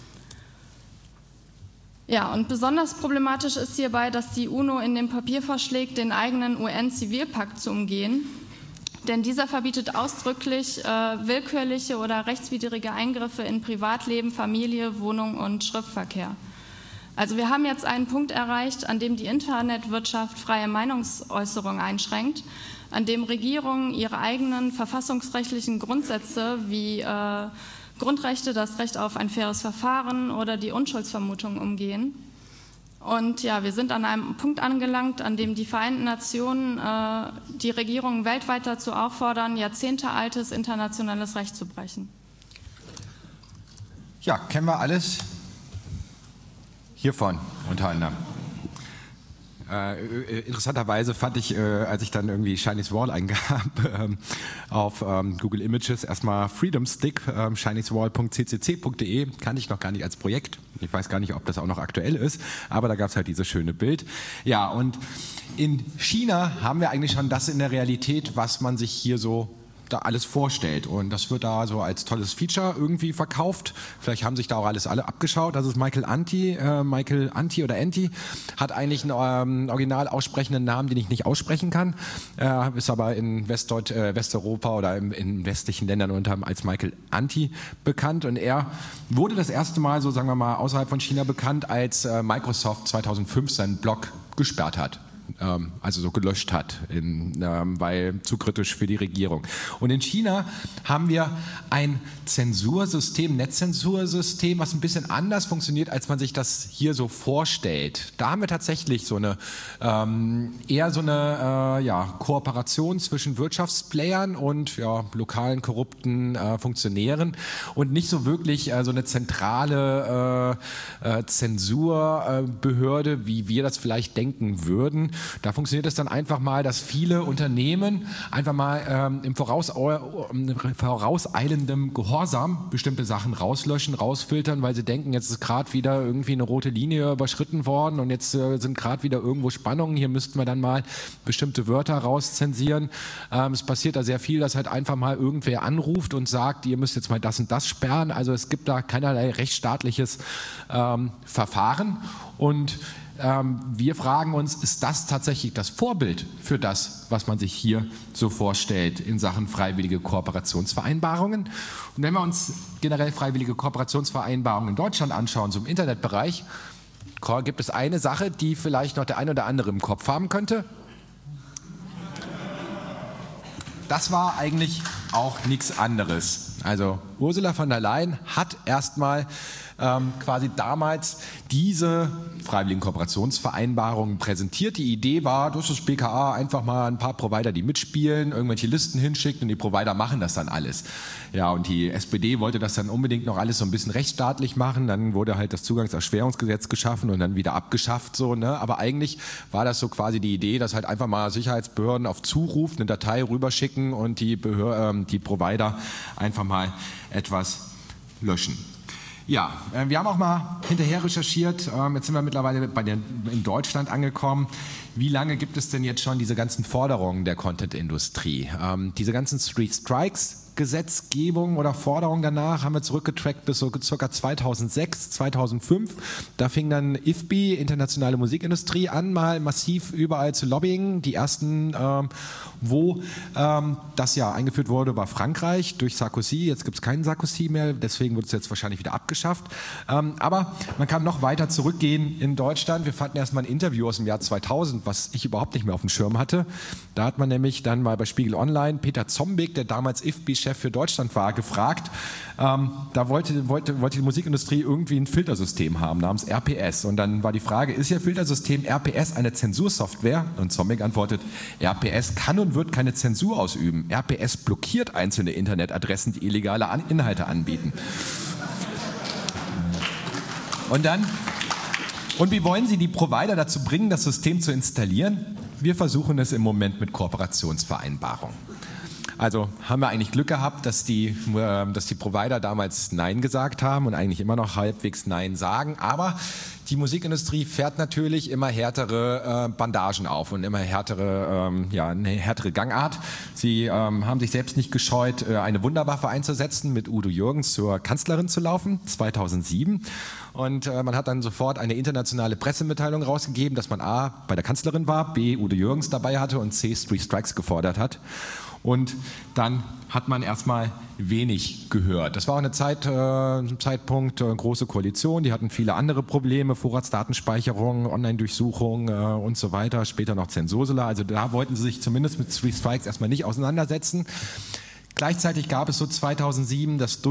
Ja, und besonders problematisch ist hierbei, dass die UNO in dem Papier vorschlägt, den eigenen UN-Zivilpakt zu umgehen. Denn dieser verbietet ausdrücklich willkürliche oder rechtswidrige Eingriffe in Privatleben, Familie, Wohnung und Schriftverkehr. Also wir haben jetzt einen Punkt erreicht, an dem die Internetwirtschaft freie Meinungsäußerung einschränkt, an dem Regierungen ihre eigenen verfassungsrechtlichen Grundsätze wie Grundrechte, das Recht auf ein faires Verfahren oder die Unschuldsvermutung umgehen. Und ja, wir sind an einem Punkt angelangt, an dem die Vereinten Nationen die Regierungen weltweit dazu auffordern, jahrzehntealtes internationales Recht zu brechen. Ja, kennen wir alles hiervon unter anderem. Interessanterweise fand ich, als ich dann irgendwie Chinese Wall eingab auf Google Images, erstmal Freedom Stick, chinesewall.ccc.de, kannte ich noch gar nicht als Projekt. Ich weiß gar nicht, ob das auch noch aktuell ist, aber da gab es halt dieses schöne Bild. Ja, und in China haben wir eigentlich schon das in der Realität, was man sich hier so da alles vorstellt, und das wird da so als tolles Feature irgendwie verkauft. Vielleicht haben sich da auch alle abgeschaut. Das ist Michael Anti oder Anti, hat eigentlich einen original aussprechenden Namen, den ich nicht aussprechen kann, ist aber in Westeuropa oder in westlichen Ländern als Michael Anti bekannt, und er wurde das erste Mal, so sagen wir mal, außerhalb von China bekannt, als Microsoft 2005 seinen Blog gesperrt hat. Also so gelöscht hat, weil zu kritisch für die Regierung. Und in China haben wir ein Zensursystem, Netzzensursystem, was ein bisschen anders funktioniert, als man sich das hier so vorstellt. Da haben wir tatsächlich so eine Kooperation zwischen Wirtschaftsplayern und lokalen korrupten Funktionären und nicht so wirklich so eine zentrale Zensurbehörde, wie wir das vielleicht denken würden. Da funktioniert es dann einfach mal, dass viele Unternehmen einfach mal im vorauseilendem Gehorsam bestimmte Sachen rauslöschen, rausfiltern, weil sie denken, jetzt ist gerade wieder irgendwie eine rote Linie überschritten worden und jetzt sind gerade wieder irgendwo Spannungen, hier müssten wir dann mal bestimmte Wörter rauszensieren. Es passiert da sehr viel, dass halt einfach mal irgendwer anruft und sagt, ihr müsst jetzt mal das und das sperren. Also es gibt da keinerlei rechtsstaatliches Verfahren und wir fragen uns, ist das tatsächlich das Vorbild für das, was man sich hier so vorstellt in Sachen freiwillige Kooperationsvereinbarungen? Und wenn wir uns generell freiwillige Kooperationsvereinbarungen in Deutschland anschauen, so im Internetbereich, gibt es eine Sache, die vielleicht noch der ein oder andere im Kopf haben könnte. Das war eigentlich auch nichts anderes. Also Ursula von der Leyen hat erstmal quasi damals diese freiwilligen Kooperationsvereinbarungen präsentiert. Die Idee war, dass das BKA einfach mal ein paar Provider, die mitspielen, irgendwelche Listen hinschickt und die Provider machen das dann alles. Ja, und die SPD wollte das dann unbedingt noch alles so ein bisschen rechtsstaatlich machen. Dann wurde halt das Zugangserschwerungsgesetz geschaffen und dann wieder abgeschafft. So, ne? Aber eigentlich war das so quasi die Idee, dass halt einfach mal Sicherheitsbehörden auf Zuruf eine Datei rüberschicken und die Provider einfach mal etwas löschen. Ja, wir haben auch mal hinterher recherchiert, jetzt sind wir mittlerweile in Deutschland angekommen. Wie lange gibt es denn jetzt schon diese ganzen Forderungen der Content-Industrie? Diese ganzen Three Strikes Gesetzgebung oder Forderung danach haben wir zurückgetrackt bis so ca. 2006, 2005. Da fing dann IFPI, Internationale Musikindustrie, an, mal massiv überall zu lobbyen. Die ersten, wo das ja eingeführt wurde, war Frankreich durch Sarkozy. Jetzt gibt es keinen Sarkozy mehr, deswegen wird es jetzt wahrscheinlich wieder abgeschafft. Aber man kann noch weiter zurückgehen in Deutschland. Wir fanden erstmal ein Interview aus dem Jahr 2000, was ich überhaupt nicht mehr auf dem Schirm hatte. Da hat man nämlich dann mal bei Spiegel Online Peter Zombig, der damals IFPI-Chef für Deutschland war, gefragt. Da wollte die Musikindustrie irgendwie ein Filtersystem haben namens RPS. Und dann war die Frage, ist Ihr Filtersystem RPS eine Zensursoftware? Und Zombig antwortet, RPS kann und wird keine Zensur ausüben. RPS blockiert einzelne Internetadressen, die illegale Inhalte anbieten. Und wie wollen Sie die Provider dazu bringen, das System zu installieren? Wir versuchen es im Moment mit Kooperationsvereinbarungen. Also haben wir eigentlich Glück gehabt, dass die Provider damals Nein gesagt haben und eigentlich immer noch halbwegs Nein sagen. Aber die Musikindustrie fährt natürlich immer härtere Bandagen auf und immer eine härtere Gangart. Sie haben sich selbst nicht gescheut, eine Wunderwaffe einzusetzen, mit Udo Jürgens zur Kanzlerin zu laufen, 2007. Und man hat dann sofort eine internationale Pressemitteilung rausgegeben, dass man A, bei der Kanzlerin war, B, Udo Jürgens dabei hatte und C, Three Strikes gefordert hat. Und dann hat man erstmal wenig gehört. Das war auch ein Zeitpunkt, große Koalition, die hatten viele andere Probleme, Vorratsdatenspeicherung, Online-Durchsuchung und so weiter, später noch Zensursula. Also da wollten sie sich zumindest mit Three Strikes erstmal nicht auseinandersetzen. Gleichzeitig gab es so 2007 das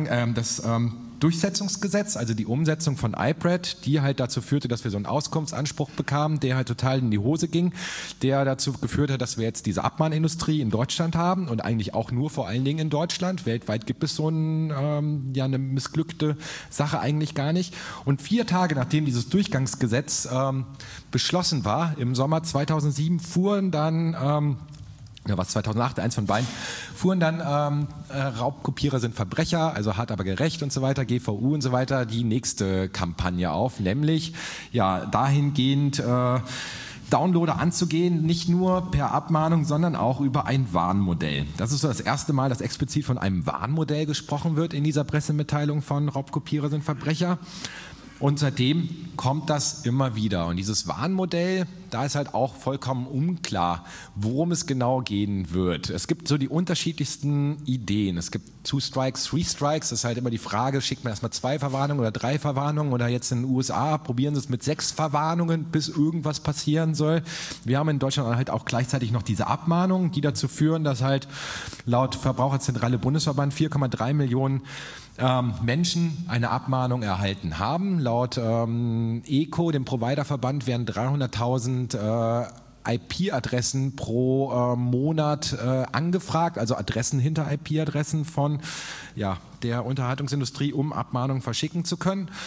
Durchsetzungsgesetz, also die Umsetzung von IPRED, die halt dazu führte, dass wir so einen Auskunftsanspruch bekamen, der halt total in die Hose ging, der dazu geführt hat, dass wir jetzt diese Abmahnindustrie in Deutschland haben und eigentlich auch nur vor allen Dingen in Deutschland. Weltweit gibt es so eine missglückte Sache eigentlich gar nicht. Und 4 Tage nachdem dieses Durchgangsgesetz beschlossen war, im Sommer 2007 fuhren dann 2008, eins von beiden, fuhren dann Raubkopierer sind Verbrecher, also hart aber gerecht und so weiter, GVU und so weiter, die nächste Kampagne auf, nämlich dahingehend Downloader anzugehen, nicht nur per Abmahnung, sondern auch über ein Warnmodell. Das ist so das erste Mal, dass explizit von einem Warnmodell gesprochen wird in dieser Pressemitteilung von Raubkopierer sind Verbrecher. Und seitdem kommt das immer wieder. Und dieses Warnmodell, da ist halt auch vollkommen unklar, worum es genau gehen wird. Es gibt so die unterschiedlichsten Ideen. Es gibt 2 Strikes, 3 Strikes. Das ist halt immer die Frage, schickt man erstmal 2 Verwarnungen oder 3 Verwarnungen oder jetzt in den USA probieren sie es mit 6 Verwarnungen, bis irgendwas passieren soll. Wir haben in Deutschland halt auch gleichzeitig noch diese Abmahnungen, die dazu führen, dass halt laut Verbraucherzentrale Bundesverband 4,3 Millionen Menschen eine Abmahnung erhalten haben. Laut ECO, dem Providerverband, werden 300.000 IP-Adressen pro Monat angefragt, also Adressen hinter IP-Adressen von der Unterhaltungsindustrie, um Abmahnungen verschicken zu können.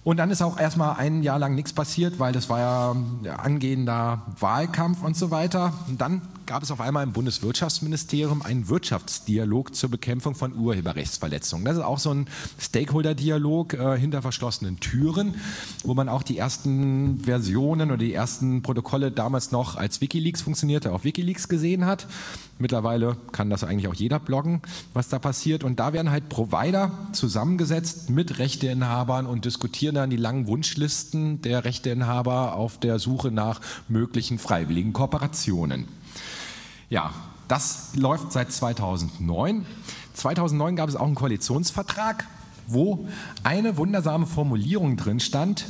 Und dann ist auch erstmal ein Jahr lang nichts passiert, weil das war ja angehender Wahlkampf und so weiter. Und dann gab es auf einmal im Bundeswirtschaftsministerium einen Wirtschaftsdialog zur Bekämpfung von Urheberrechtsverletzungen. Das ist auch so ein Stakeholder-Dialog hinter verschlossenen Türen, wo man auch die ersten Versionen oder die ersten Protokolle damals noch als WikiLeaks funktionierte, auf WikiLeaks gesehen hat. Mittlerweile kann das eigentlich auch jeder bloggen, was da passiert. Und da werden halt Provider zusammengesetzt mit Rechteinhabern und diskutieren dann die langen Wunschlisten der Rechteinhaber auf der Suche nach möglichen freiwilligen Kooperationen. Ja, das läuft seit 2009. 2009 gab es auch einen Koalitionsvertrag, wo eine wundersame Formulierung drin stand.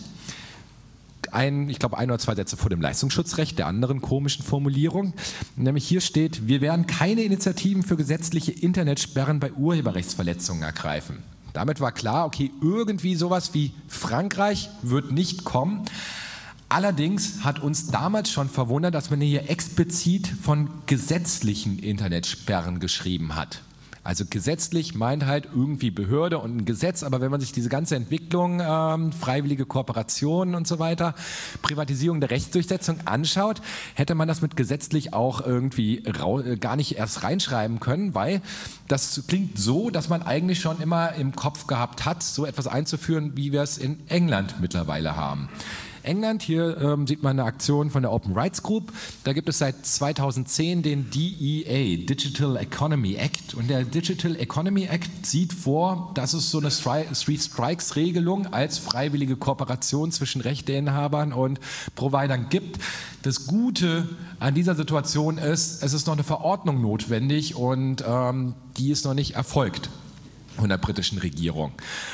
Ich glaube, 1 oder 2 Sätze vor dem Leistungsschutzrecht, der anderen komischen Formulierung. Nämlich hier steht, wir werden keine Initiativen für gesetzliche Internetsperren bei Urheberrechtsverletzungen ergreifen. Damit war klar, okay, irgendwie sowas wie Frankreich wird nicht kommen. Allerdings hat uns damals schon verwundert, dass man hier explizit von gesetzlichen Internetsperren geschrieben hat. Also gesetzlich meint halt irgendwie Behörde und ein Gesetz, aber wenn man sich diese ganze Entwicklung, freiwillige Kooperationen und so weiter, Privatisierung der Rechtsdurchsetzung anschaut, hätte man das mit gesetzlich auch irgendwie gar nicht erst reinschreiben können, weil das klingt so, dass man eigentlich schon immer im Kopf gehabt hat, so etwas einzuführen, wie wir es in England mittlerweile haben. England, hier sieht man eine Aktion von der Open Rights Group. Da gibt es seit 2010 den DEA, Digital Economy Act. Und der Digital Economy Act sieht vor, dass es so eine Three-Strikes-Regelung als freiwillige Kooperation zwischen Rechteinhabern und Providern gibt. Das Gute an dieser Situation ist, es ist noch eine Verordnung notwendig und die ist noch nicht erfolgt von der britischen Regierung.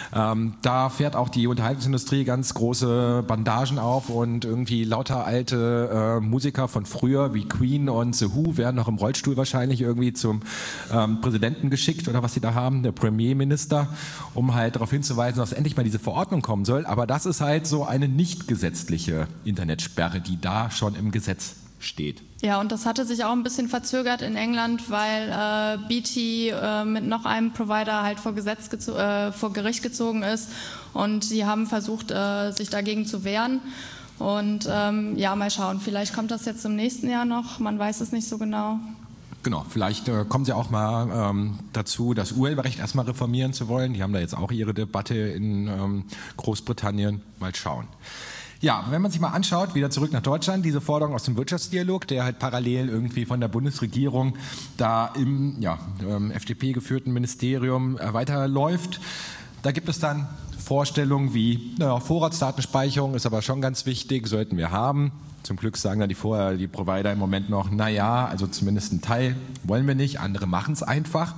Da fährt auch die Unterhaltungsindustrie ganz große Bandagen auf und irgendwie lauter alte Musiker von früher wie Queen und The Who werden noch im Rollstuhl wahrscheinlich irgendwie zum Präsidenten geschickt oder was sie da haben, der Premierminister, um halt darauf hinzuweisen, dass endlich mal diese Verordnung kommen soll. Aber das ist halt so eine nicht gesetzliche Internetsperre, die da schon im Gesetz steht. Ja, und das hatte sich auch ein bisschen verzögert in England, weil BT mit noch einem Provider halt vor Gericht gezogen ist und sie haben versucht, sich dagegen zu wehren. Und ja, mal schauen, vielleicht kommt das jetzt im nächsten Jahr noch, man weiß es nicht so genau. Genau, vielleicht kommen Sie auch mal dazu, das Urheberrecht erstmal reformieren zu wollen. Die haben da jetzt auch ihre Debatte in Großbritannien. Mal schauen. Ja, wenn man sich mal anschaut, wieder zurück nach Deutschland, diese Forderung aus dem Wirtschaftsdialog, der halt parallel irgendwie von der Bundesregierung da im FDP geführten Ministerium weiterläuft, da gibt es dann Vorstellungen wie, Vorratsdatenspeicherung ist aber schon ganz wichtig, sollten wir haben. Zum Glück sagen dann die Provider im Moment noch, also zumindest einen Teil wollen wir nicht, andere machen es einfach.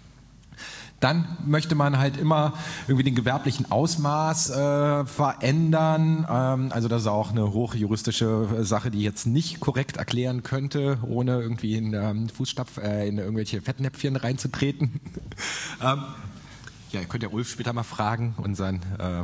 Dann möchte man halt immer irgendwie den gewerblichen Ausmaß verändern. Also das ist auch eine hochjuristische Sache, die ich jetzt nicht korrekt erklären könnte, ohne irgendwie in in irgendwelche Fettnäpfchen reinzutreten. Ihr könnt ja Ulf später mal fragen, unseren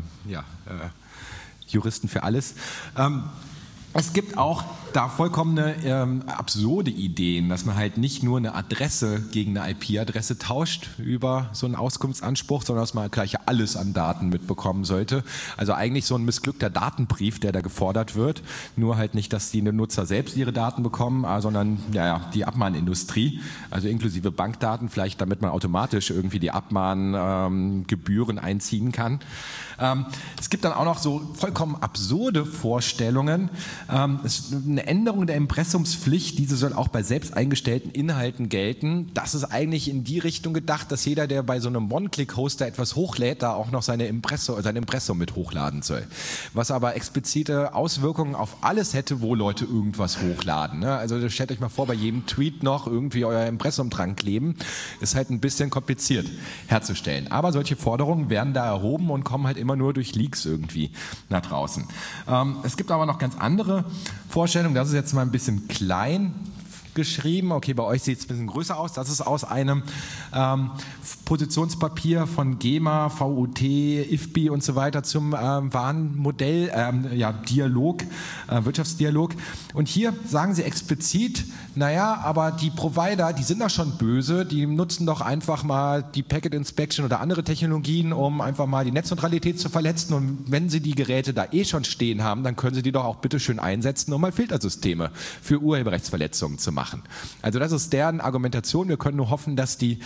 Juristen für alles. Es gibt auch da vollkommene absurde Ideen, dass man halt nicht nur eine Adresse gegen eine IP-Adresse tauscht über so einen Auskunftsanspruch, sondern dass man gleich alles an Daten mitbekommen sollte. Also eigentlich so ein missglückter Datenbrief, der da gefordert wird. Nur halt nicht, dass die Nutzer selbst ihre Daten bekommen, sondern die Abmahnindustrie, also inklusive Bankdaten, vielleicht damit man automatisch irgendwie die Abmahngebühren einziehen kann. Es gibt dann auch noch so vollkommen absurde Vorstellungen. Es ist eine Änderung der Impressumspflicht, diese soll auch bei selbst eingestellten Inhalten gelten. Das ist eigentlich in die Richtung gedacht, dass jeder, der bei so einem One-Click-Hoster etwas hochlädt, da auch noch sein Impressum mit hochladen soll. Was aber explizite Auswirkungen auf alles hätte, wo Leute irgendwas hochladen. Also stellt euch mal vor, bei jedem Tweet noch irgendwie euer Impressum dran kleben. Ist halt ein bisschen kompliziert herzustellen. Aber solche Forderungen werden da erhoben und kommen halt immer nur durch Leaks irgendwie nach draußen. Es gibt aber noch ganz andere Vorstellungen, das ist jetzt mal ein bisschen klein, geschrieben. Okay, bei euch sieht es ein bisschen größer aus. Das ist aus einem Positionspapier von GEMA, VUT, IFBI und so weiter zum Warnmodell, Dialog, Wirtschaftsdialog. Und hier sagen sie explizit, naja, aber die Provider, die sind doch schon böse, die nutzen doch einfach mal die Packet Inspection oder andere Technologien, um einfach mal die Netzneutralität zu verletzen. Und wenn sie die Geräte da schon stehen haben, dann können sie die doch auch bitte schön einsetzen, um mal Filtersysteme für Urheberrechtsverletzungen zu machen. Also das ist deren Argumentation. Wir können nur hoffen, dass die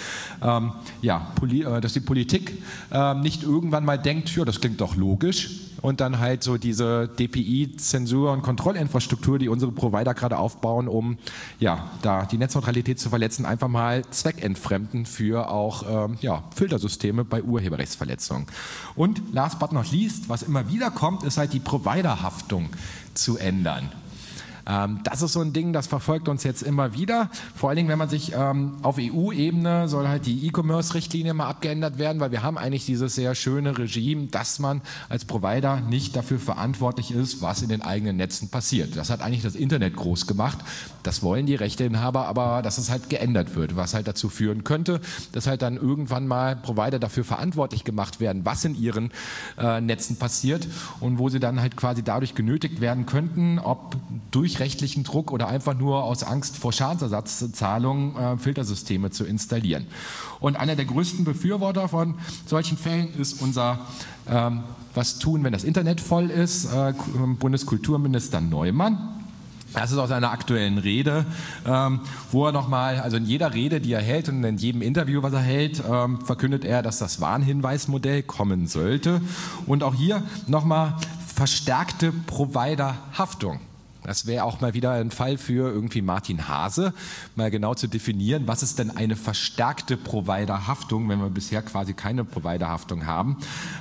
Politik nicht irgendwann mal denkt, ja, das klingt doch logisch, und dann halt so diese DPI-Zensur- und Kontrollinfrastruktur, die unsere Provider gerade aufbauen, um da die Netzneutralität zu verletzen, einfach mal zweckentfremden für auch Filtersysteme bei Urheberrechtsverletzungen. Und last but not least, was immer wieder kommt, ist halt die Providerhaftung zu ändern. Das ist so ein Ding, das verfolgt uns jetzt immer wieder. Vor allen Dingen, wenn man sich auf EU-Ebene soll halt die E-Commerce-Richtlinie mal abgeändert werden, weil wir haben eigentlich dieses sehr schöne Regime, dass man als Provider nicht dafür verantwortlich ist, was in den eigenen Netzen passiert. Das hat eigentlich das Internet groß gemacht. Das wollen die Rechteinhaber, aber dass es halt geändert wird, was halt dazu führen könnte, dass halt dann irgendwann mal Provider dafür verantwortlich gemacht werden, was in ihren Netzen passiert, und wo sie dann halt quasi dadurch genötigt werden könnten, ob durch rechtlichen Druck oder einfach nur aus Angst vor Schadensersatzzahlungen Filtersysteme zu installieren. Und einer der größten Befürworter von solchen Fällen ist unser Was tun, wenn das Internet voll ist, Bundeskulturminister Neumann. Das ist aus einer aktuellen Rede, wo er nochmal, also in jeder Rede, die er hält und in jedem Interview, was er hält, verkündet er, dass das Warnhinweismodell kommen sollte. Und auch hier nochmal verstärkte Providerhaftung. Das wäre auch mal wieder ein Fall für irgendwie Martin Hase, mal genau zu definieren, was ist denn eine verstärkte Providerhaftung, wenn wir bisher quasi keine Providerhaftung haben.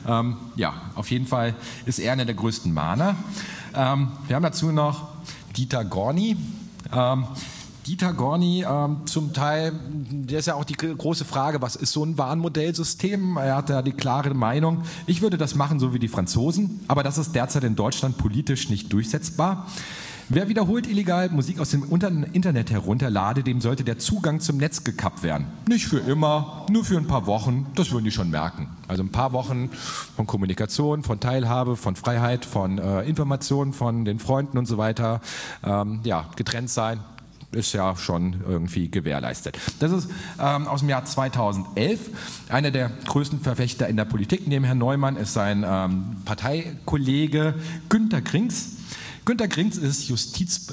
Auf jeden Fall ist er einer der größten Mahner. Wir haben dazu noch Dieter Gorni. Dieter Gorni, zum Teil, der ist ja auch die große Frage, was ist so ein Warnmodellsystem? Er hat ja die klare Meinung, ich würde das machen, so wie die Franzosen, aber das ist derzeit in Deutschland politisch nicht durchsetzbar. Wer wiederholt illegal Musik aus dem Internet herunterlade, dem sollte der Zugang zum Netz gekappt werden. Nicht für immer, nur für ein paar Wochen, das würden die schon merken. Also ein paar Wochen von Kommunikation, von Teilhabe, von Freiheit, von Informationen von den Freunden und so weiter, getrennt sein, ist ja schon irgendwie gewährleistet. Das ist aus dem Jahr 2011. Einer der größten Verfechter in der Politik neben Herrn Neumann ist sein Parteikollege Günter Krings. Günter Krings ist Jurist,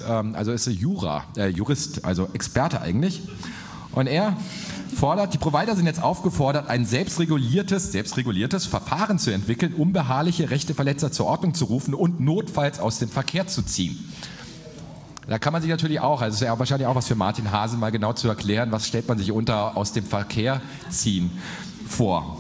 also Experte eigentlich. Und er fordert, die Provider sind jetzt aufgefordert, ein selbstreguliertes Verfahren zu entwickeln, um beharrliche Rechteverletzer zur Ordnung zu rufen und notfalls aus dem Verkehr zu ziehen. Da kann man sich natürlich auch, also es ist ja wahrscheinlich auch was für Martin Hase, mal genau zu erklären, was stellt man sich unter aus dem Verkehr ziehen vor.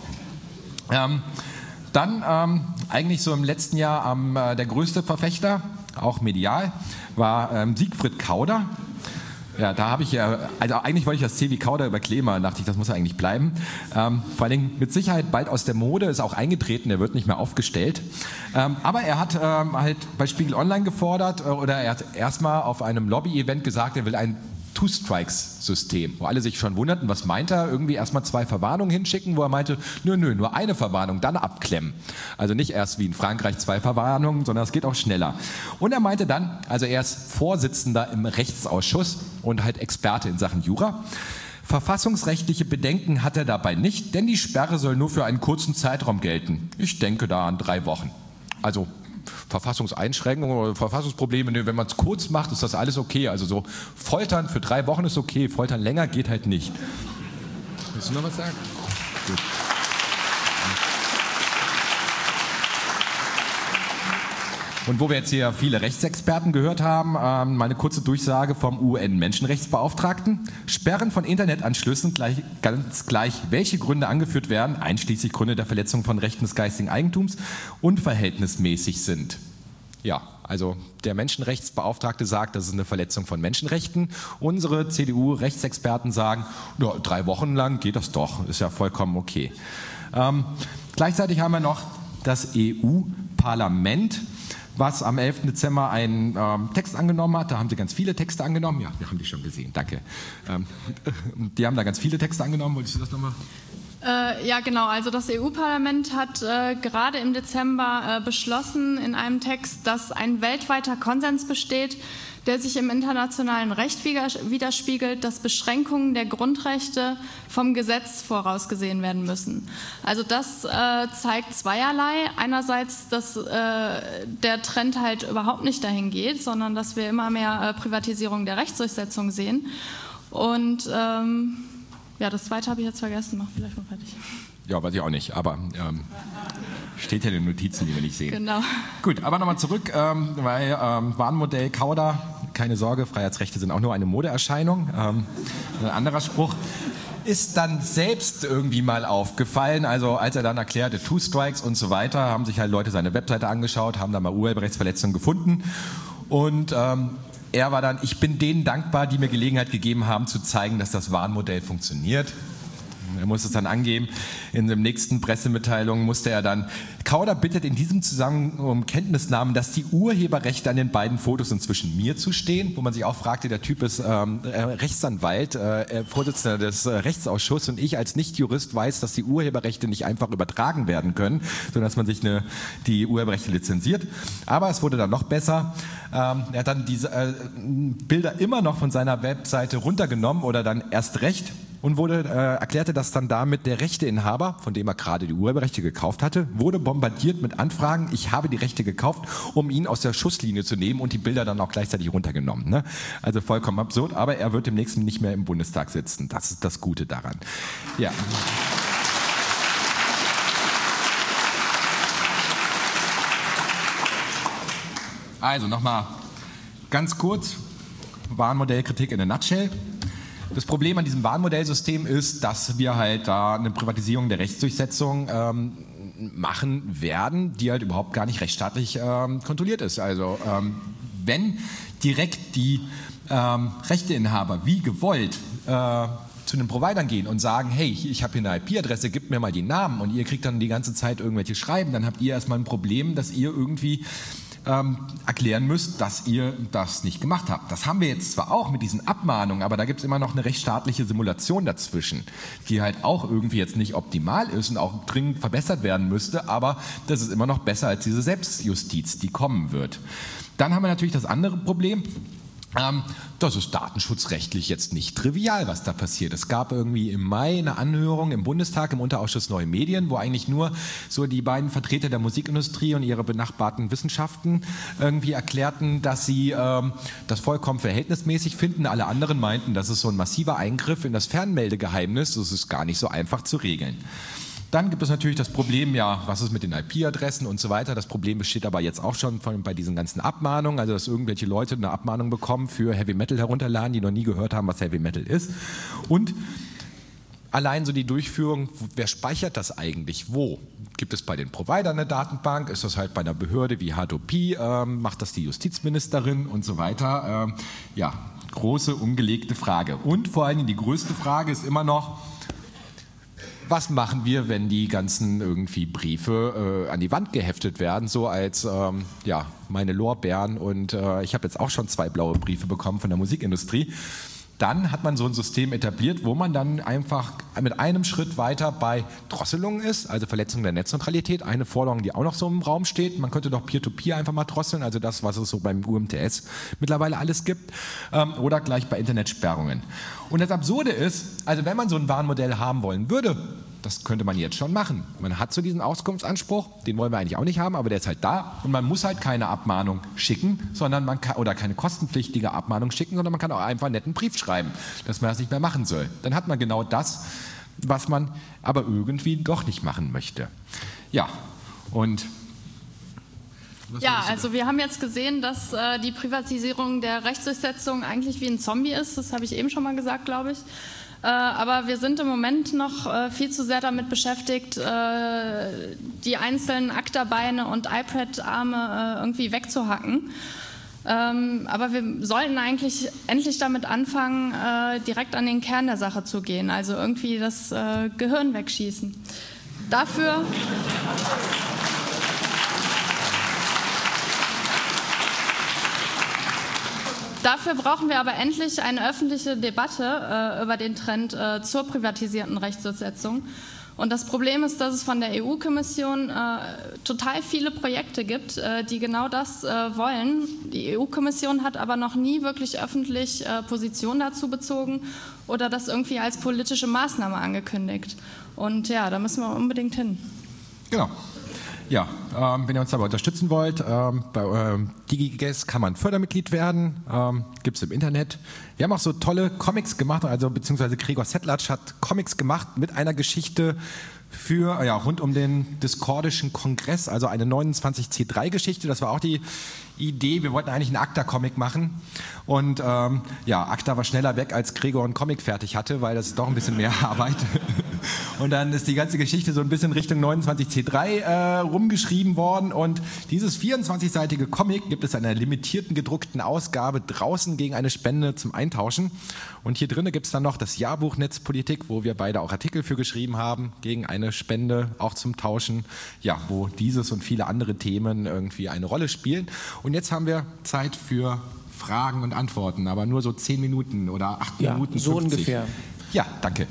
Eigentlich so im letzten Jahr der größte Verfechter, auch medial, war Siegfried Kauder. Ja, da habe ich also eigentlich wollte ich das C wie Kauder über Klima, dachte ich, das muss eigentlich bleiben. Vor allen Dingen mit Sicherheit bald aus der Mode, ist auch eingetreten, der wird nicht mehr aufgestellt. Aber er hat halt bei Spiegel Online gefordert, oder er hat erstmal auf einem Lobby-Event gesagt, er will ein Two-Strikes-System, wo alle sich schon wunderten, was meint er, irgendwie erstmal 2 Verwarnungen hinschicken, wo er meinte, nur eine Verwarnung, dann abklemmen. Also nicht erst wie in Frankreich 2 Verwarnungen, sondern es geht auch schneller. Und er meinte dann, also er ist Vorsitzender im Rechtsausschuss und halt Experte in Sachen Jura. Verfassungsrechtliche Bedenken hat er dabei nicht, denn die Sperre soll nur für einen kurzen Zeitraum gelten. Ich denke da an 3 Wochen. Also Verfassungseinschränkungen oder Verfassungsprobleme, wenn man es kurz macht, ist das alles okay. Also so Foltern für 3 Wochen ist okay, Foltern länger geht halt nicht. Willst du noch was sagen? Gut. Und wo wir jetzt hier viele Rechtsexperten gehört haben, meine kurze Durchsage vom UN-Menschenrechtsbeauftragten. Sperren von Internetanschlüssen, ganz gleich, welche Gründe angeführt werden, einschließlich Gründe der Verletzung von Rechten des geistigen Eigentums, unverhältnismäßig sind. Ja, also der Menschenrechtsbeauftragte sagt, das ist eine Verletzung von Menschenrechten. Unsere CDU-Rechtsexperten sagen, ja, 3 Wochen lang geht das doch, ist ja vollkommen okay. Gleichzeitig haben wir noch das EU-Parlament. was am 11. Dezember einen Text angenommen hat. Da haben sie ganz viele Texte angenommen. Ja, wir haben die schon gesehen, danke. Die haben da ganz viele Texte angenommen. Wolltest du das nochmal? Ja, genau. Also das EU-Parlament hat gerade im Dezember beschlossen in einem Text, dass ein weltweiter Konsens besteht, der sich im internationalen Recht widerspiegelt, dass Beschränkungen der Grundrechte vom Gesetz vorausgesehen werden müssen. Also das zeigt zweierlei. Einerseits, dass der Trend halt überhaupt nicht dahin geht, sondern dass wir immer mehr Privatisierung der Rechtsdurchsetzung sehen. Und ja, das Zweite habe ich jetzt vergessen. Mach vielleicht mal fertig. Ja, weiß ich auch nicht, aber steht ja in den Notizen, die wir nicht sehen. Genau. Gut, aber nochmal zurück, weil Warnmodell Kauder, keine Sorge, Freiheitsrechte sind auch nur eine Modeerscheinung. Ein anderer Spruch ist dann selbst irgendwie mal aufgefallen, also als er dann erklärte, Two Strikes und so weiter, haben sich halt Leute seine Webseite angeschaut, haben da mal Urheberrechtsverletzungen gefunden und er war dann, ich bin denen dankbar, die mir Gelegenheit gegeben haben, zu zeigen, dass das Warnmodell funktioniert. Er musste es dann angeben. In der nächsten Pressemitteilung musste er dann, Kauder bittet in diesem Zusammenhang um Kenntnisnahme, dass die Urheberrechte an den beiden Fotos inzwischen mir zustehen, wo man sich auch fragte, der Typ ist Rechtsanwalt, Vorsitzender des Rechtsausschusses und ich als Nichtjurist weiß, dass die Urheberrechte nicht einfach übertragen werden können, sondern dass man sich die Urheberrechte lizenziert. Aber es wurde dann noch besser. Er hat dann diese Bilder immer noch von seiner Webseite runtergenommen oder dann erst recht und erklärte, dass dann damit der Rechteinhaber, von dem er gerade die Urheberrechte gekauft hatte, wurde bombardiert mit Anfragen, ich habe die Rechte gekauft, um ihn aus der Schusslinie zu nehmen und die Bilder dann auch gleichzeitig runtergenommen. Ne? Also vollkommen absurd, aber er wird demnächst nicht mehr im Bundestag sitzen. Das ist das Gute daran. Ja. Also nochmal ganz kurz, Warnmodellkritik in a nutshell. Das Problem an diesem Warnmodellsystem ist, dass wir halt da eine Privatisierung der Rechtsdurchsetzung machen werden, die halt überhaupt gar nicht rechtsstaatlich kontrolliert ist. Also wenn direkt die Rechteinhaber wie gewollt zu den Providern gehen und sagen, hey, ich habe hier eine IP-Adresse, gebt mir mal die Namen und ihr kriegt dann die ganze Zeit irgendwelche Schreiben, dann habt ihr erstmal ein Problem, dass ihr irgendwie erklären müsst, dass ihr das nicht gemacht habt. Das haben wir jetzt zwar auch mit diesen Abmahnungen, aber da gibt es immer noch eine rechtsstaatliche Simulation dazwischen, die halt auch irgendwie jetzt nicht optimal ist und auch dringend verbessert werden müsste, aber das ist immer noch besser als diese Selbstjustiz, die kommen wird. Dann haben wir natürlich das andere Problem. Das ist datenschutzrechtlich jetzt nicht trivial, was da passiert. Es gab irgendwie im Mai eine Anhörung im Bundestag im Unterausschuss Neue Medien, wo eigentlich nur so die beiden Vertreter der Musikindustrie und ihre benachbarten Wissenschaften irgendwie erklärten, dass sie das vollkommen verhältnismäßig finden. Alle anderen meinten, das ist so ein massiver Eingriff in das Fernmeldegeheimnis. Das ist gar nicht so einfach zu regeln. Dann gibt es natürlich das Problem, ja, was ist mit den IP-Adressen und so weiter. Das Problem besteht aber jetzt auch schon bei diesen ganzen Abmahnungen, also dass irgendwelche Leute eine Abmahnung bekommen für Heavy Metal herunterladen, die noch nie gehört haben, was Heavy Metal ist. Und allein so die Durchführung, wer speichert das eigentlich wo? Gibt es bei den Providern eine Datenbank? Ist das halt bei einer Behörde wie H2P? Macht das die Justizministerin und so weiter? Ja, große, ungelegte Frage. Und vor allem die größte Frage ist immer noch, was machen wir, wenn die ganzen irgendwie Briefe an die Wand geheftet werden, so als ja, meine Lorbeeren und ich habe jetzt auch schon 2 blaue Briefe bekommen von der Musikindustrie. Dann hat man so ein System etabliert, wo man dann einfach mit einem Schritt weiter bei Drosselungen ist, also Verletzung der Netzneutralität, eine Forderung, die auch noch so im Raum steht. Man könnte doch Peer-to-Peer einfach mal drosseln, also das, was es so beim UMTS mittlerweile alles gibt, oder gleich bei Internetsperrungen. Und das Absurde ist, also wenn man so ein Warnmodell haben wollen würde, das könnte man jetzt schon machen. Man hat so diesen Auskunftsanspruch, den wollen wir eigentlich auch nicht haben, aber der ist halt da und man muss halt keine Abmahnung schicken, sondern man kann, oder keine kostenpflichtige Abmahnung schicken, sondern man kann auch einfach einen netten Brief schreiben, dass man das nicht mehr machen soll. Dann hat man genau das, was man aber irgendwie doch nicht machen möchte. Ja, und ja, also wir haben jetzt gesehen, dass die Privatisierung der Rechtsdurchsetzung eigentlich wie ein Zombie ist. Das habe ich eben schon mal gesagt, glaube ich. Aber wir sind im Moment noch viel zu sehr damit beschäftigt, die einzelnen ACTA-Beine und iPad-Arme irgendwie wegzuhacken. Aber wir sollten eigentlich endlich damit anfangen, direkt an den Kern der Sache zu gehen, also irgendwie das Gehirn wegschießen. Dafür Dafür brauchen wir aber endlich eine öffentliche Debatte über den Trend zur privatisierten Rechtsdurchsetzung. Und das Problem ist, dass es von der EU-Kommission total viele Projekte gibt, die genau das wollen. Die EU-Kommission hat aber noch nie wirklich öffentlich Position dazu bezogen oder das irgendwie als politische Maßnahme angekündigt. Und ja, da müssen wir unbedingt hin. Genau. Ja, wenn ihr uns dabei unterstützen wollt, bei DigiGuess kann man Fördermitglied werden, gibt es im Internet. Wir haben auch so tolle Comics gemacht, also beziehungsweise Gregor Settlatsch hat Comics gemacht mit einer Geschichte für, rund um den Discordischen Kongress, also eine 29C3-Geschichte. Das war auch die Idee. Wir wollten eigentlich einen ACTA-Comic machen und ACTA war schneller weg, als Gregor einen Comic fertig hatte, weil das ist doch ein bisschen mehr Arbeit. Und dann ist die ganze Geschichte so ein bisschen Richtung 29C3 rumgeschrieben worden und dieses 24-seitige Comic gibt es in einer limitierten gedruckten Ausgabe draußen gegen eine Spende zum Eintauschen. Und hier drinnen gibt es dann noch das Jahrbuch Netzpolitik, wo wir beide auch Artikel für geschrieben haben, gegen eine Spende, auch zum Tauschen, ja, wo dieses und viele andere Themen irgendwie eine Rolle spielen. Und jetzt haben wir Zeit für Fragen und Antworten, aber nur so 10 Minuten oder 8 Minuten 50. So ungefähr. Ja, danke.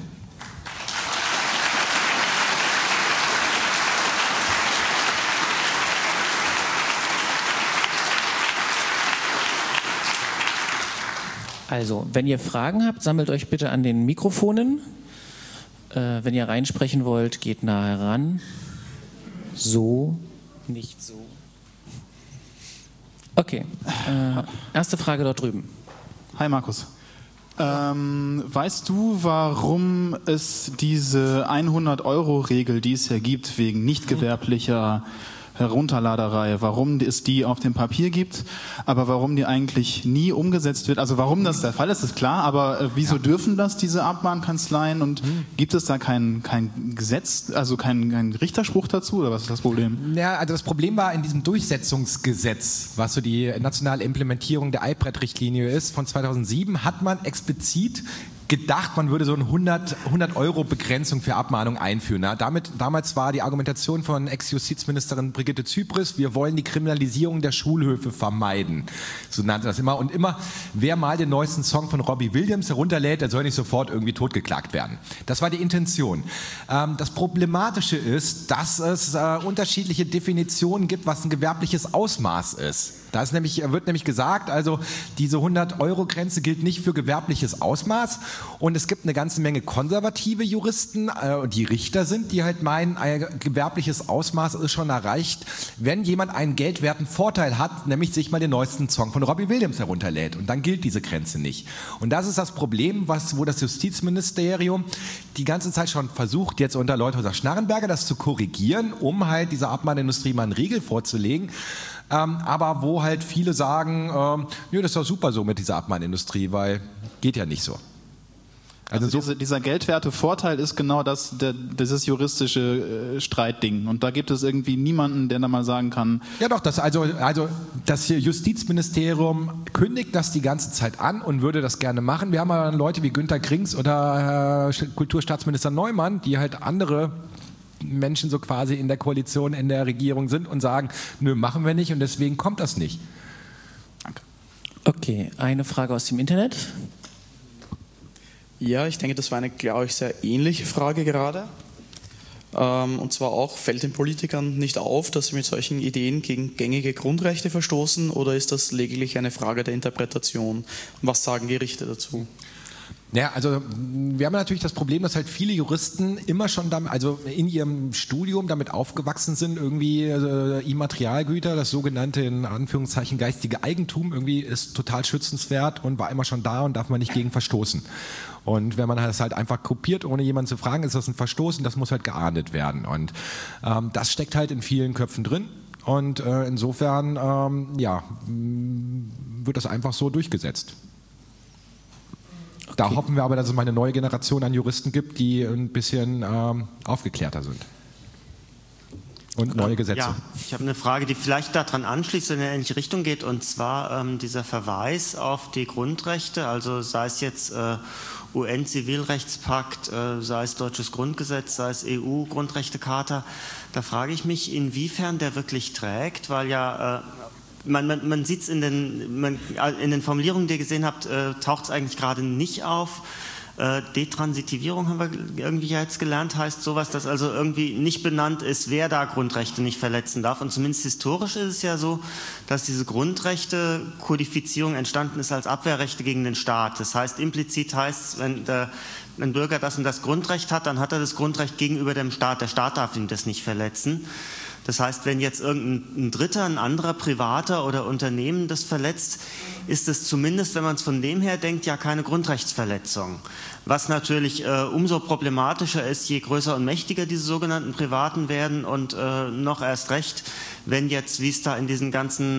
Also, wenn ihr Fragen habt, sammelt euch bitte an den Mikrofonen. Wenn ihr reinsprechen wollt, geht nahe ran. So, nicht so. Okay, erste Frage dort drüben. Hi Markus. Weißt du, warum es diese 100-Euro-Regel, die es ja gibt, wegen nicht gewerblicher Herunterladerei, warum es die auf dem Papier gibt, aber warum die eigentlich nie umgesetzt wird? Also warum das der Fall ist, ist klar, aber wieso dürfen das diese Abmahnkanzleien und gibt es da kein Gesetz, also kein Richterspruch dazu oder was ist das Problem? Ja, also das Problem war in diesem Durchsetzungsgesetz, was so die nationale Implementierung der IPRED-Richtlinie ist, von 2007, hat man explizit gedacht, man würde so eine 100-Euro-Begrenzung für Abmahnung einführen. Ja, damals war die Argumentation von Ex-Justizministerin Brigitte Zypris, wir wollen die Kriminalisierung der Schulhöfe vermeiden. So nannte das immer. Und immer, wer mal den neuesten Song von Robbie Williams herunterlädt, der soll nicht sofort irgendwie totgeklagt werden. Das war die Intention. Das Problematische ist, dass es unterschiedliche Definitionen gibt, was ein gewerbliches Ausmaß ist. Da wird nämlich gesagt, also diese 100-Euro-Grenze gilt nicht für gewerbliches Ausmaß und es gibt eine ganze Menge konservative Juristen, die Richter sind, die halt meinen, ein gewerbliches Ausmaß ist schon erreicht, wenn jemand einen geldwerten Vorteil hat, nämlich sich mal den neuesten Song von Robbie Williams herunterlädt und dann gilt diese Grenze nicht. Und das ist das Problem, wo das Justizministerium die ganze Zeit schon versucht, jetzt unter Leuthäuser-Schnarrenberger das zu korrigieren, um halt dieser Abmahnindustrie mal einen Riegel vorzulegen. Aber wo halt viele sagen, das ist doch super so mit dieser Abmahnindustrie, weil geht ja nicht so. Also dieser geldwerte Vorteil ist genau dieses juristische Streitding. Und da gibt es irgendwie niemanden, der da mal sagen kann. Ja doch, das Justizministerium kündigt das die ganze Zeit an und würde das gerne machen. Wir haben aber Leute wie Günter Krings oder Kulturstaatsminister Neumann, die halt andere Menschen so quasi in der Koalition, in der Regierung sind und sagen, nö, machen wir nicht und deswegen kommt das nicht. Danke. Okay, eine Frage aus dem Internet. Ja, ich denke, das war eine, glaube ich, sehr ähnliche Frage gerade. Und zwar auch, fällt den Politikern nicht auf, dass sie mit solchen Ideen gegen gängige Grundrechte verstoßen oder ist das lediglich eine Frage der Interpretation? Was sagen Gerichte dazu? Ja, also wir haben natürlich das Problem, dass halt viele Juristen immer schon damit, also in ihrem Studium damit aufgewachsen sind, irgendwie Immaterialgüter, das sogenannte in Anführungszeichen geistige Eigentum irgendwie ist total schützenswert und war immer schon da und darf man nicht gegen verstoßen. Und wenn man das halt einfach kopiert, ohne jemanden zu fragen, ist das ein Verstoß und das muss halt geahndet werden. Und das steckt halt in vielen Köpfen drin. Und insofern wird das einfach so durchgesetzt. Da hoffen wir aber, dass es mal eine neue Generation an Juristen gibt, die ein bisschen aufgeklärter sind. Und neue Gesetze. Ja, ich habe eine Frage, die vielleicht daran anschließt und in eine ähnliche Richtung geht, und zwar dieser Verweis auf die Grundrechte, also sei es jetzt UN-Zivilrechtspakt, sei es Deutsches Grundgesetz, sei es EU-Grundrechtecharta. Da frage ich mich, inwiefern der wirklich trägt, weil ja man sieht es in den Formulierungen, die ihr gesehen habt, taucht es eigentlich gerade nicht auf. Detransitivierung haben wir irgendwie jetzt gelernt, heißt sowas, dass also irgendwie nicht benannt ist, wer da Grundrechte nicht verletzen darf. Und zumindest historisch ist es ja so, dass diese Grundrechte-Kodifizierung entstanden ist als Abwehrrechte gegen den Staat. Das heißt, implizit heißt es, wenn ein Bürger das und das Grundrecht hat, dann hat er das Grundrecht gegenüber dem Staat. Der Staat darf ihm das nicht verletzen. Das heißt, wenn jetzt irgendein Dritter, ein anderer Privater oder Unternehmen das verletzt, ist es zumindest, wenn man es von dem her denkt, ja keine Grundrechtsverletzung. Was natürlich umso problematischer ist, je größer und mächtiger diese sogenannten Privaten werden und noch erst recht, wenn jetzt, wie es da in diesen ganzen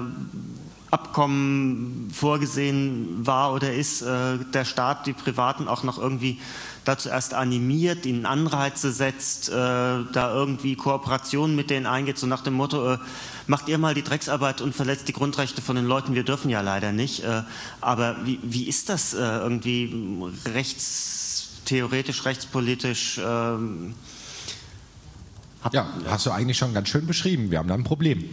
Abkommen vorgesehen war oder ist, der Staat die Privaten auch noch irgendwie dazu erst animiert, ihnen Anreize setzt, da irgendwie Kooperationen mit denen eingeht, so nach dem Motto, macht ihr mal die Drecksarbeit und verletzt die Grundrechte von den Leuten, wir dürfen ja leider nicht. Aber wie ist das irgendwie rechtstheoretisch, rechtspolitisch? Ja, hast du eigentlich schon ganz schön beschrieben, wir haben da ein Problem.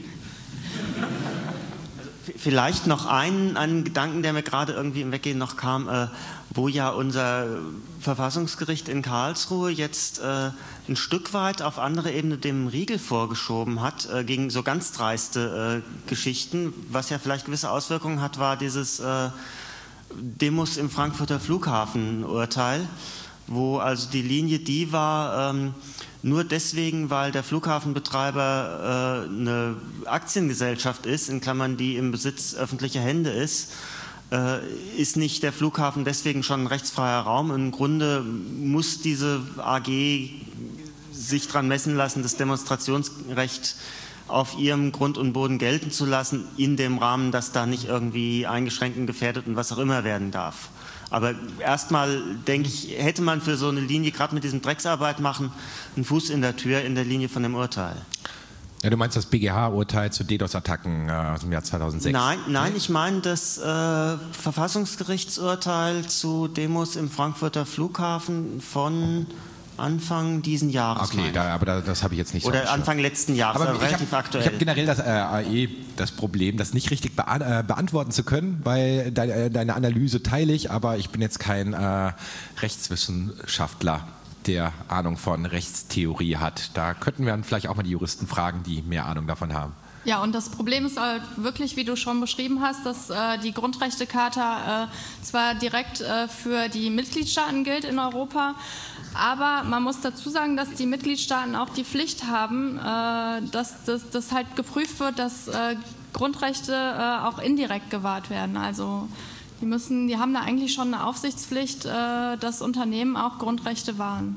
Vielleicht noch einen Gedanken, der mir gerade irgendwie im Weggehen noch kam, wo ja unser Verfassungsgericht in Karlsruhe jetzt ein Stück weit auf andere Ebene dem Riegel vorgeschoben hat, gegen so ganz dreiste Geschichten. Was ja vielleicht gewisse Auswirkungen hat, war dieses Demos im Frankfurter Flughafen-Urteil, wo also die Linie die war, nur deswegen, weil der Flughafenbetreiber eine Aktiengesellschaft ist, in Klammern, die im Besitz öffentlicher Hände ist nicht der Flughafen deswegen schon ein rechtsfreier Raum. Im Grunde muss diese AG sich daran messen lassen, das Demonstrationsrecht auf ihrem Grund und Boden gelten zu lassen, in dem Rahmen, dass da nicht irgendwie eingeschränkt und gefährdet und was auch immer werden darf. Aber erstmal, denke ich, hätte man für so eine Linie, gerade mit diesem Drecksarbeit machen, einen Fuß in der Tür in der Linie von dem Urteil. Ja, du meinst das BGH-Urteil zu DDoS-Attacken aus dem Jahr 2006? Nein, ich meine das Verfassungsgerichtsurteil zu Demos im Frankfurter Flughafen von Anfang diesen Jahres. Okay, aber das habe ich jetzt nicht so. Oder Anfang letzten Jahres, aber relativ aktuell. Ich habe generell das Problem, das nicht richtig beantworten zu können, weil deine Analyse teile ich, aber ich bin jetzt kein Rechtswissenschaftler, der Ahnung von Rechtstheorie hat. Da könnten wir dann vielleicht auch mal die Juristen fragen, die mehr Ahnung davon haben. Ja, und das Problem ist halt wirklich, wie du schon beschrieben hast, dass die Grundrechtecharta zwar direkt für die Mitgliedstaaten gilt in Europa, aber man muss dazu sagen, dass die Mitgliedstaaten auch die Pflicht haben, dass das halt geprüft wird, dass Grundrechte auch indirekt gewahrt werden. Also die haben da eigentlich schon eine Aufsichtspflicht, dass Unternehmen auch Grundrechte wahren.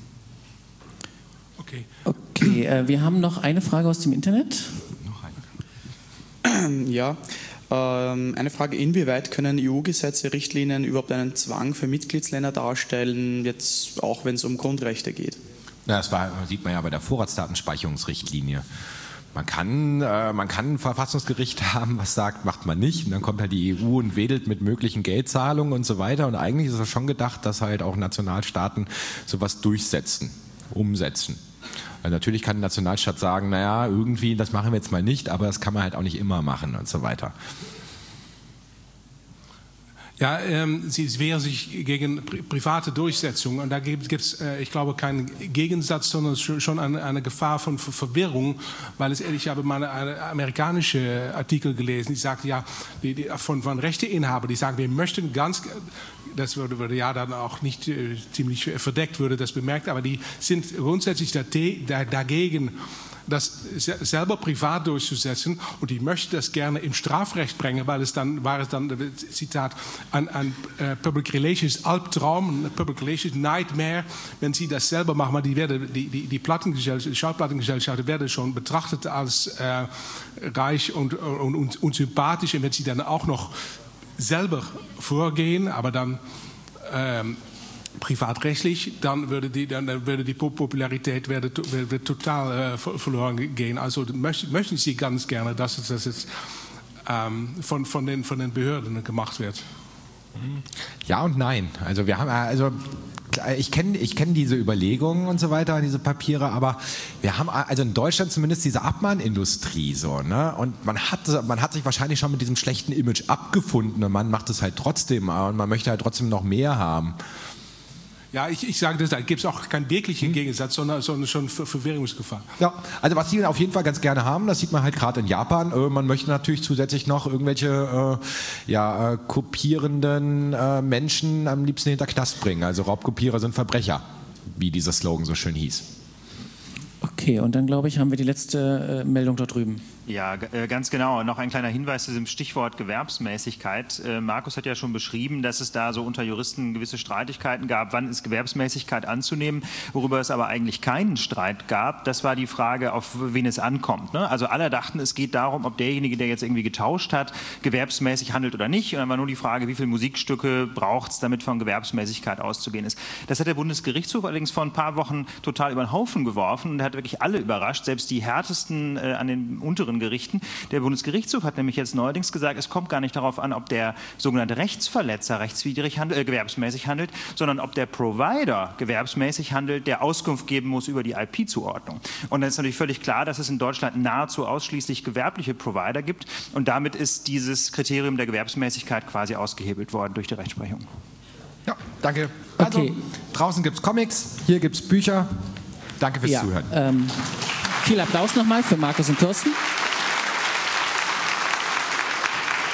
Okay, wir haben noch eine Frage aus dem Internet. Ja, eine Frage, inwieweit können EU-Gesetze, Richtlinien überhaupt einen Zwang für Mitgliedsländer darstellen, jetzt auch wenn es um Grundrechte geht? Ja, das sieht man ja bei der Vorratsdatenspeicherungsrichtlinie. Man kann ein Verfassungsgericht haben, was sagt, macht man nicht. Und dann kommt halt die EU und wedelt mit möglichen Geldzahlungen und so weiter. Und eigentlich ist es schon gedacht, dass halt auch Nationalstaaten sowas durchsetzen, umsetzen. Also natürlich kann ein Nationalstaat sagen, naja, irgendwie, das machen wir jetzt mal nicht, aber das kann man halt auch nicht immer machen und so weiter. Ja, sie wehren sich gegen private Durchsetzung und da gibt es, ich glaube, keinen Gegensatz, sondern schon eine Gefahr von Verwirrung, weil ich habe mal eine amerikanische Artikel gelesen, die sagte, ja, von Rechteinhabern, die sagen, wir möchten das würde ja dann auch nicht ziemlich verdeckt, würde das bemerkt, aber die sind grundsätzlich dagegen, das selber privat durchzusetzen und die möchten das gerne im Strafrecht bringen, weil es dann, Zitat, ein Public Relations Albtraum, ein Public Relations Nightmare, wenn sie das selber machen, weil die Schallplattengesellschaften werden schon betrachtet als reich und sympathisch und wenn sie dann auch noch selber vorgehen, aber dann privatrechtlich, dann würde die Popularität total verloren gehen. Also möchten Sie ganz gerne, dass es von den Behörden gemacht wird. Ja und nein. Also Ich kenn diese Überlegungen und so weiter, diese Papiere, aber wir haben also in Deutschland zumindest diese Abmahnindustrie so, ne? Und man hat sich wahrscheinlich schon mit diesem schlechten Image abgefunden und man macht es halt trotzdem und man möchte halt trotzdem noch mehr haben. Ja, ich sage das, da gibt es auch keinen wirklichen Gegensatz, sondern schon Verwirrungsgefahr. Ja, also was die auf jeden Fall ganz gerne haben, das sieht man halt gerade in Japan. Man möchte natürlich zusätzlich noch irgendwelche kopierenden Menschen am liebsten hinter Knast bringen. Also Raubkopierer sind Verbrecher, wie dieser Slogan so schön hieß. Okay, und dann glaube ich, haben wir die letzte Meldung dort drüben. Ja, ganz genau. Noch ein kleiner Hinweis zu diesem Stichwort Gewerbsmäßigkeit. Markus hat ja schon beschrieben, dass es da so unter Juristen gewisse Streitigkeiten gab. Wann ist Gewerbsmäßigkeit anzunehmen? Worüber es aber eigentlich keinen Streit gab, das war die Frage, auf wen es ankommt. Ne? Also alle dachten, es geht darum, ob derjenige, der jetzt irgendwie getauscht hat, gewerbsmäßig handelt oder nicht. Und dann war nur die Frage, wie viele Musikstücke braucht es, damit von Gewerbsmäßigkeit auszugehen ist. Das hat der Bundesgerichtshof allerdings vor ein paar Wochen total über den Haufen geworfen und hat wirklich alle überrascht, selbst die härtesten an den unteren Gerichten. Der Bundesgerichtshof hat nämlich jetzt neuerdings gesagt, es kommt gar nicht darauf an, ob der sogenannte Rechtsverletzer rechtswidrig gewerbsmäßig handelt, sondern ob der Provider gewerbsmäßig handelt, der Auskunft geben muss über die IP-Zuordnung. Und dann ist natürlich völlig klar, dass es in Deutschland nahezu ausschließlich gewerbliche Provider gibt und damit ist dieses Kriterium der Gewerbsmäßigkeit quasi ausgehebelt worden durch die Rechtsprechung. Ja, danke. Also, okay. Draußen gibt es Comics, hier gibt es Bücher. Danke fürs Zuhören. Viel Applaus nochmal für Markus und Kirsten.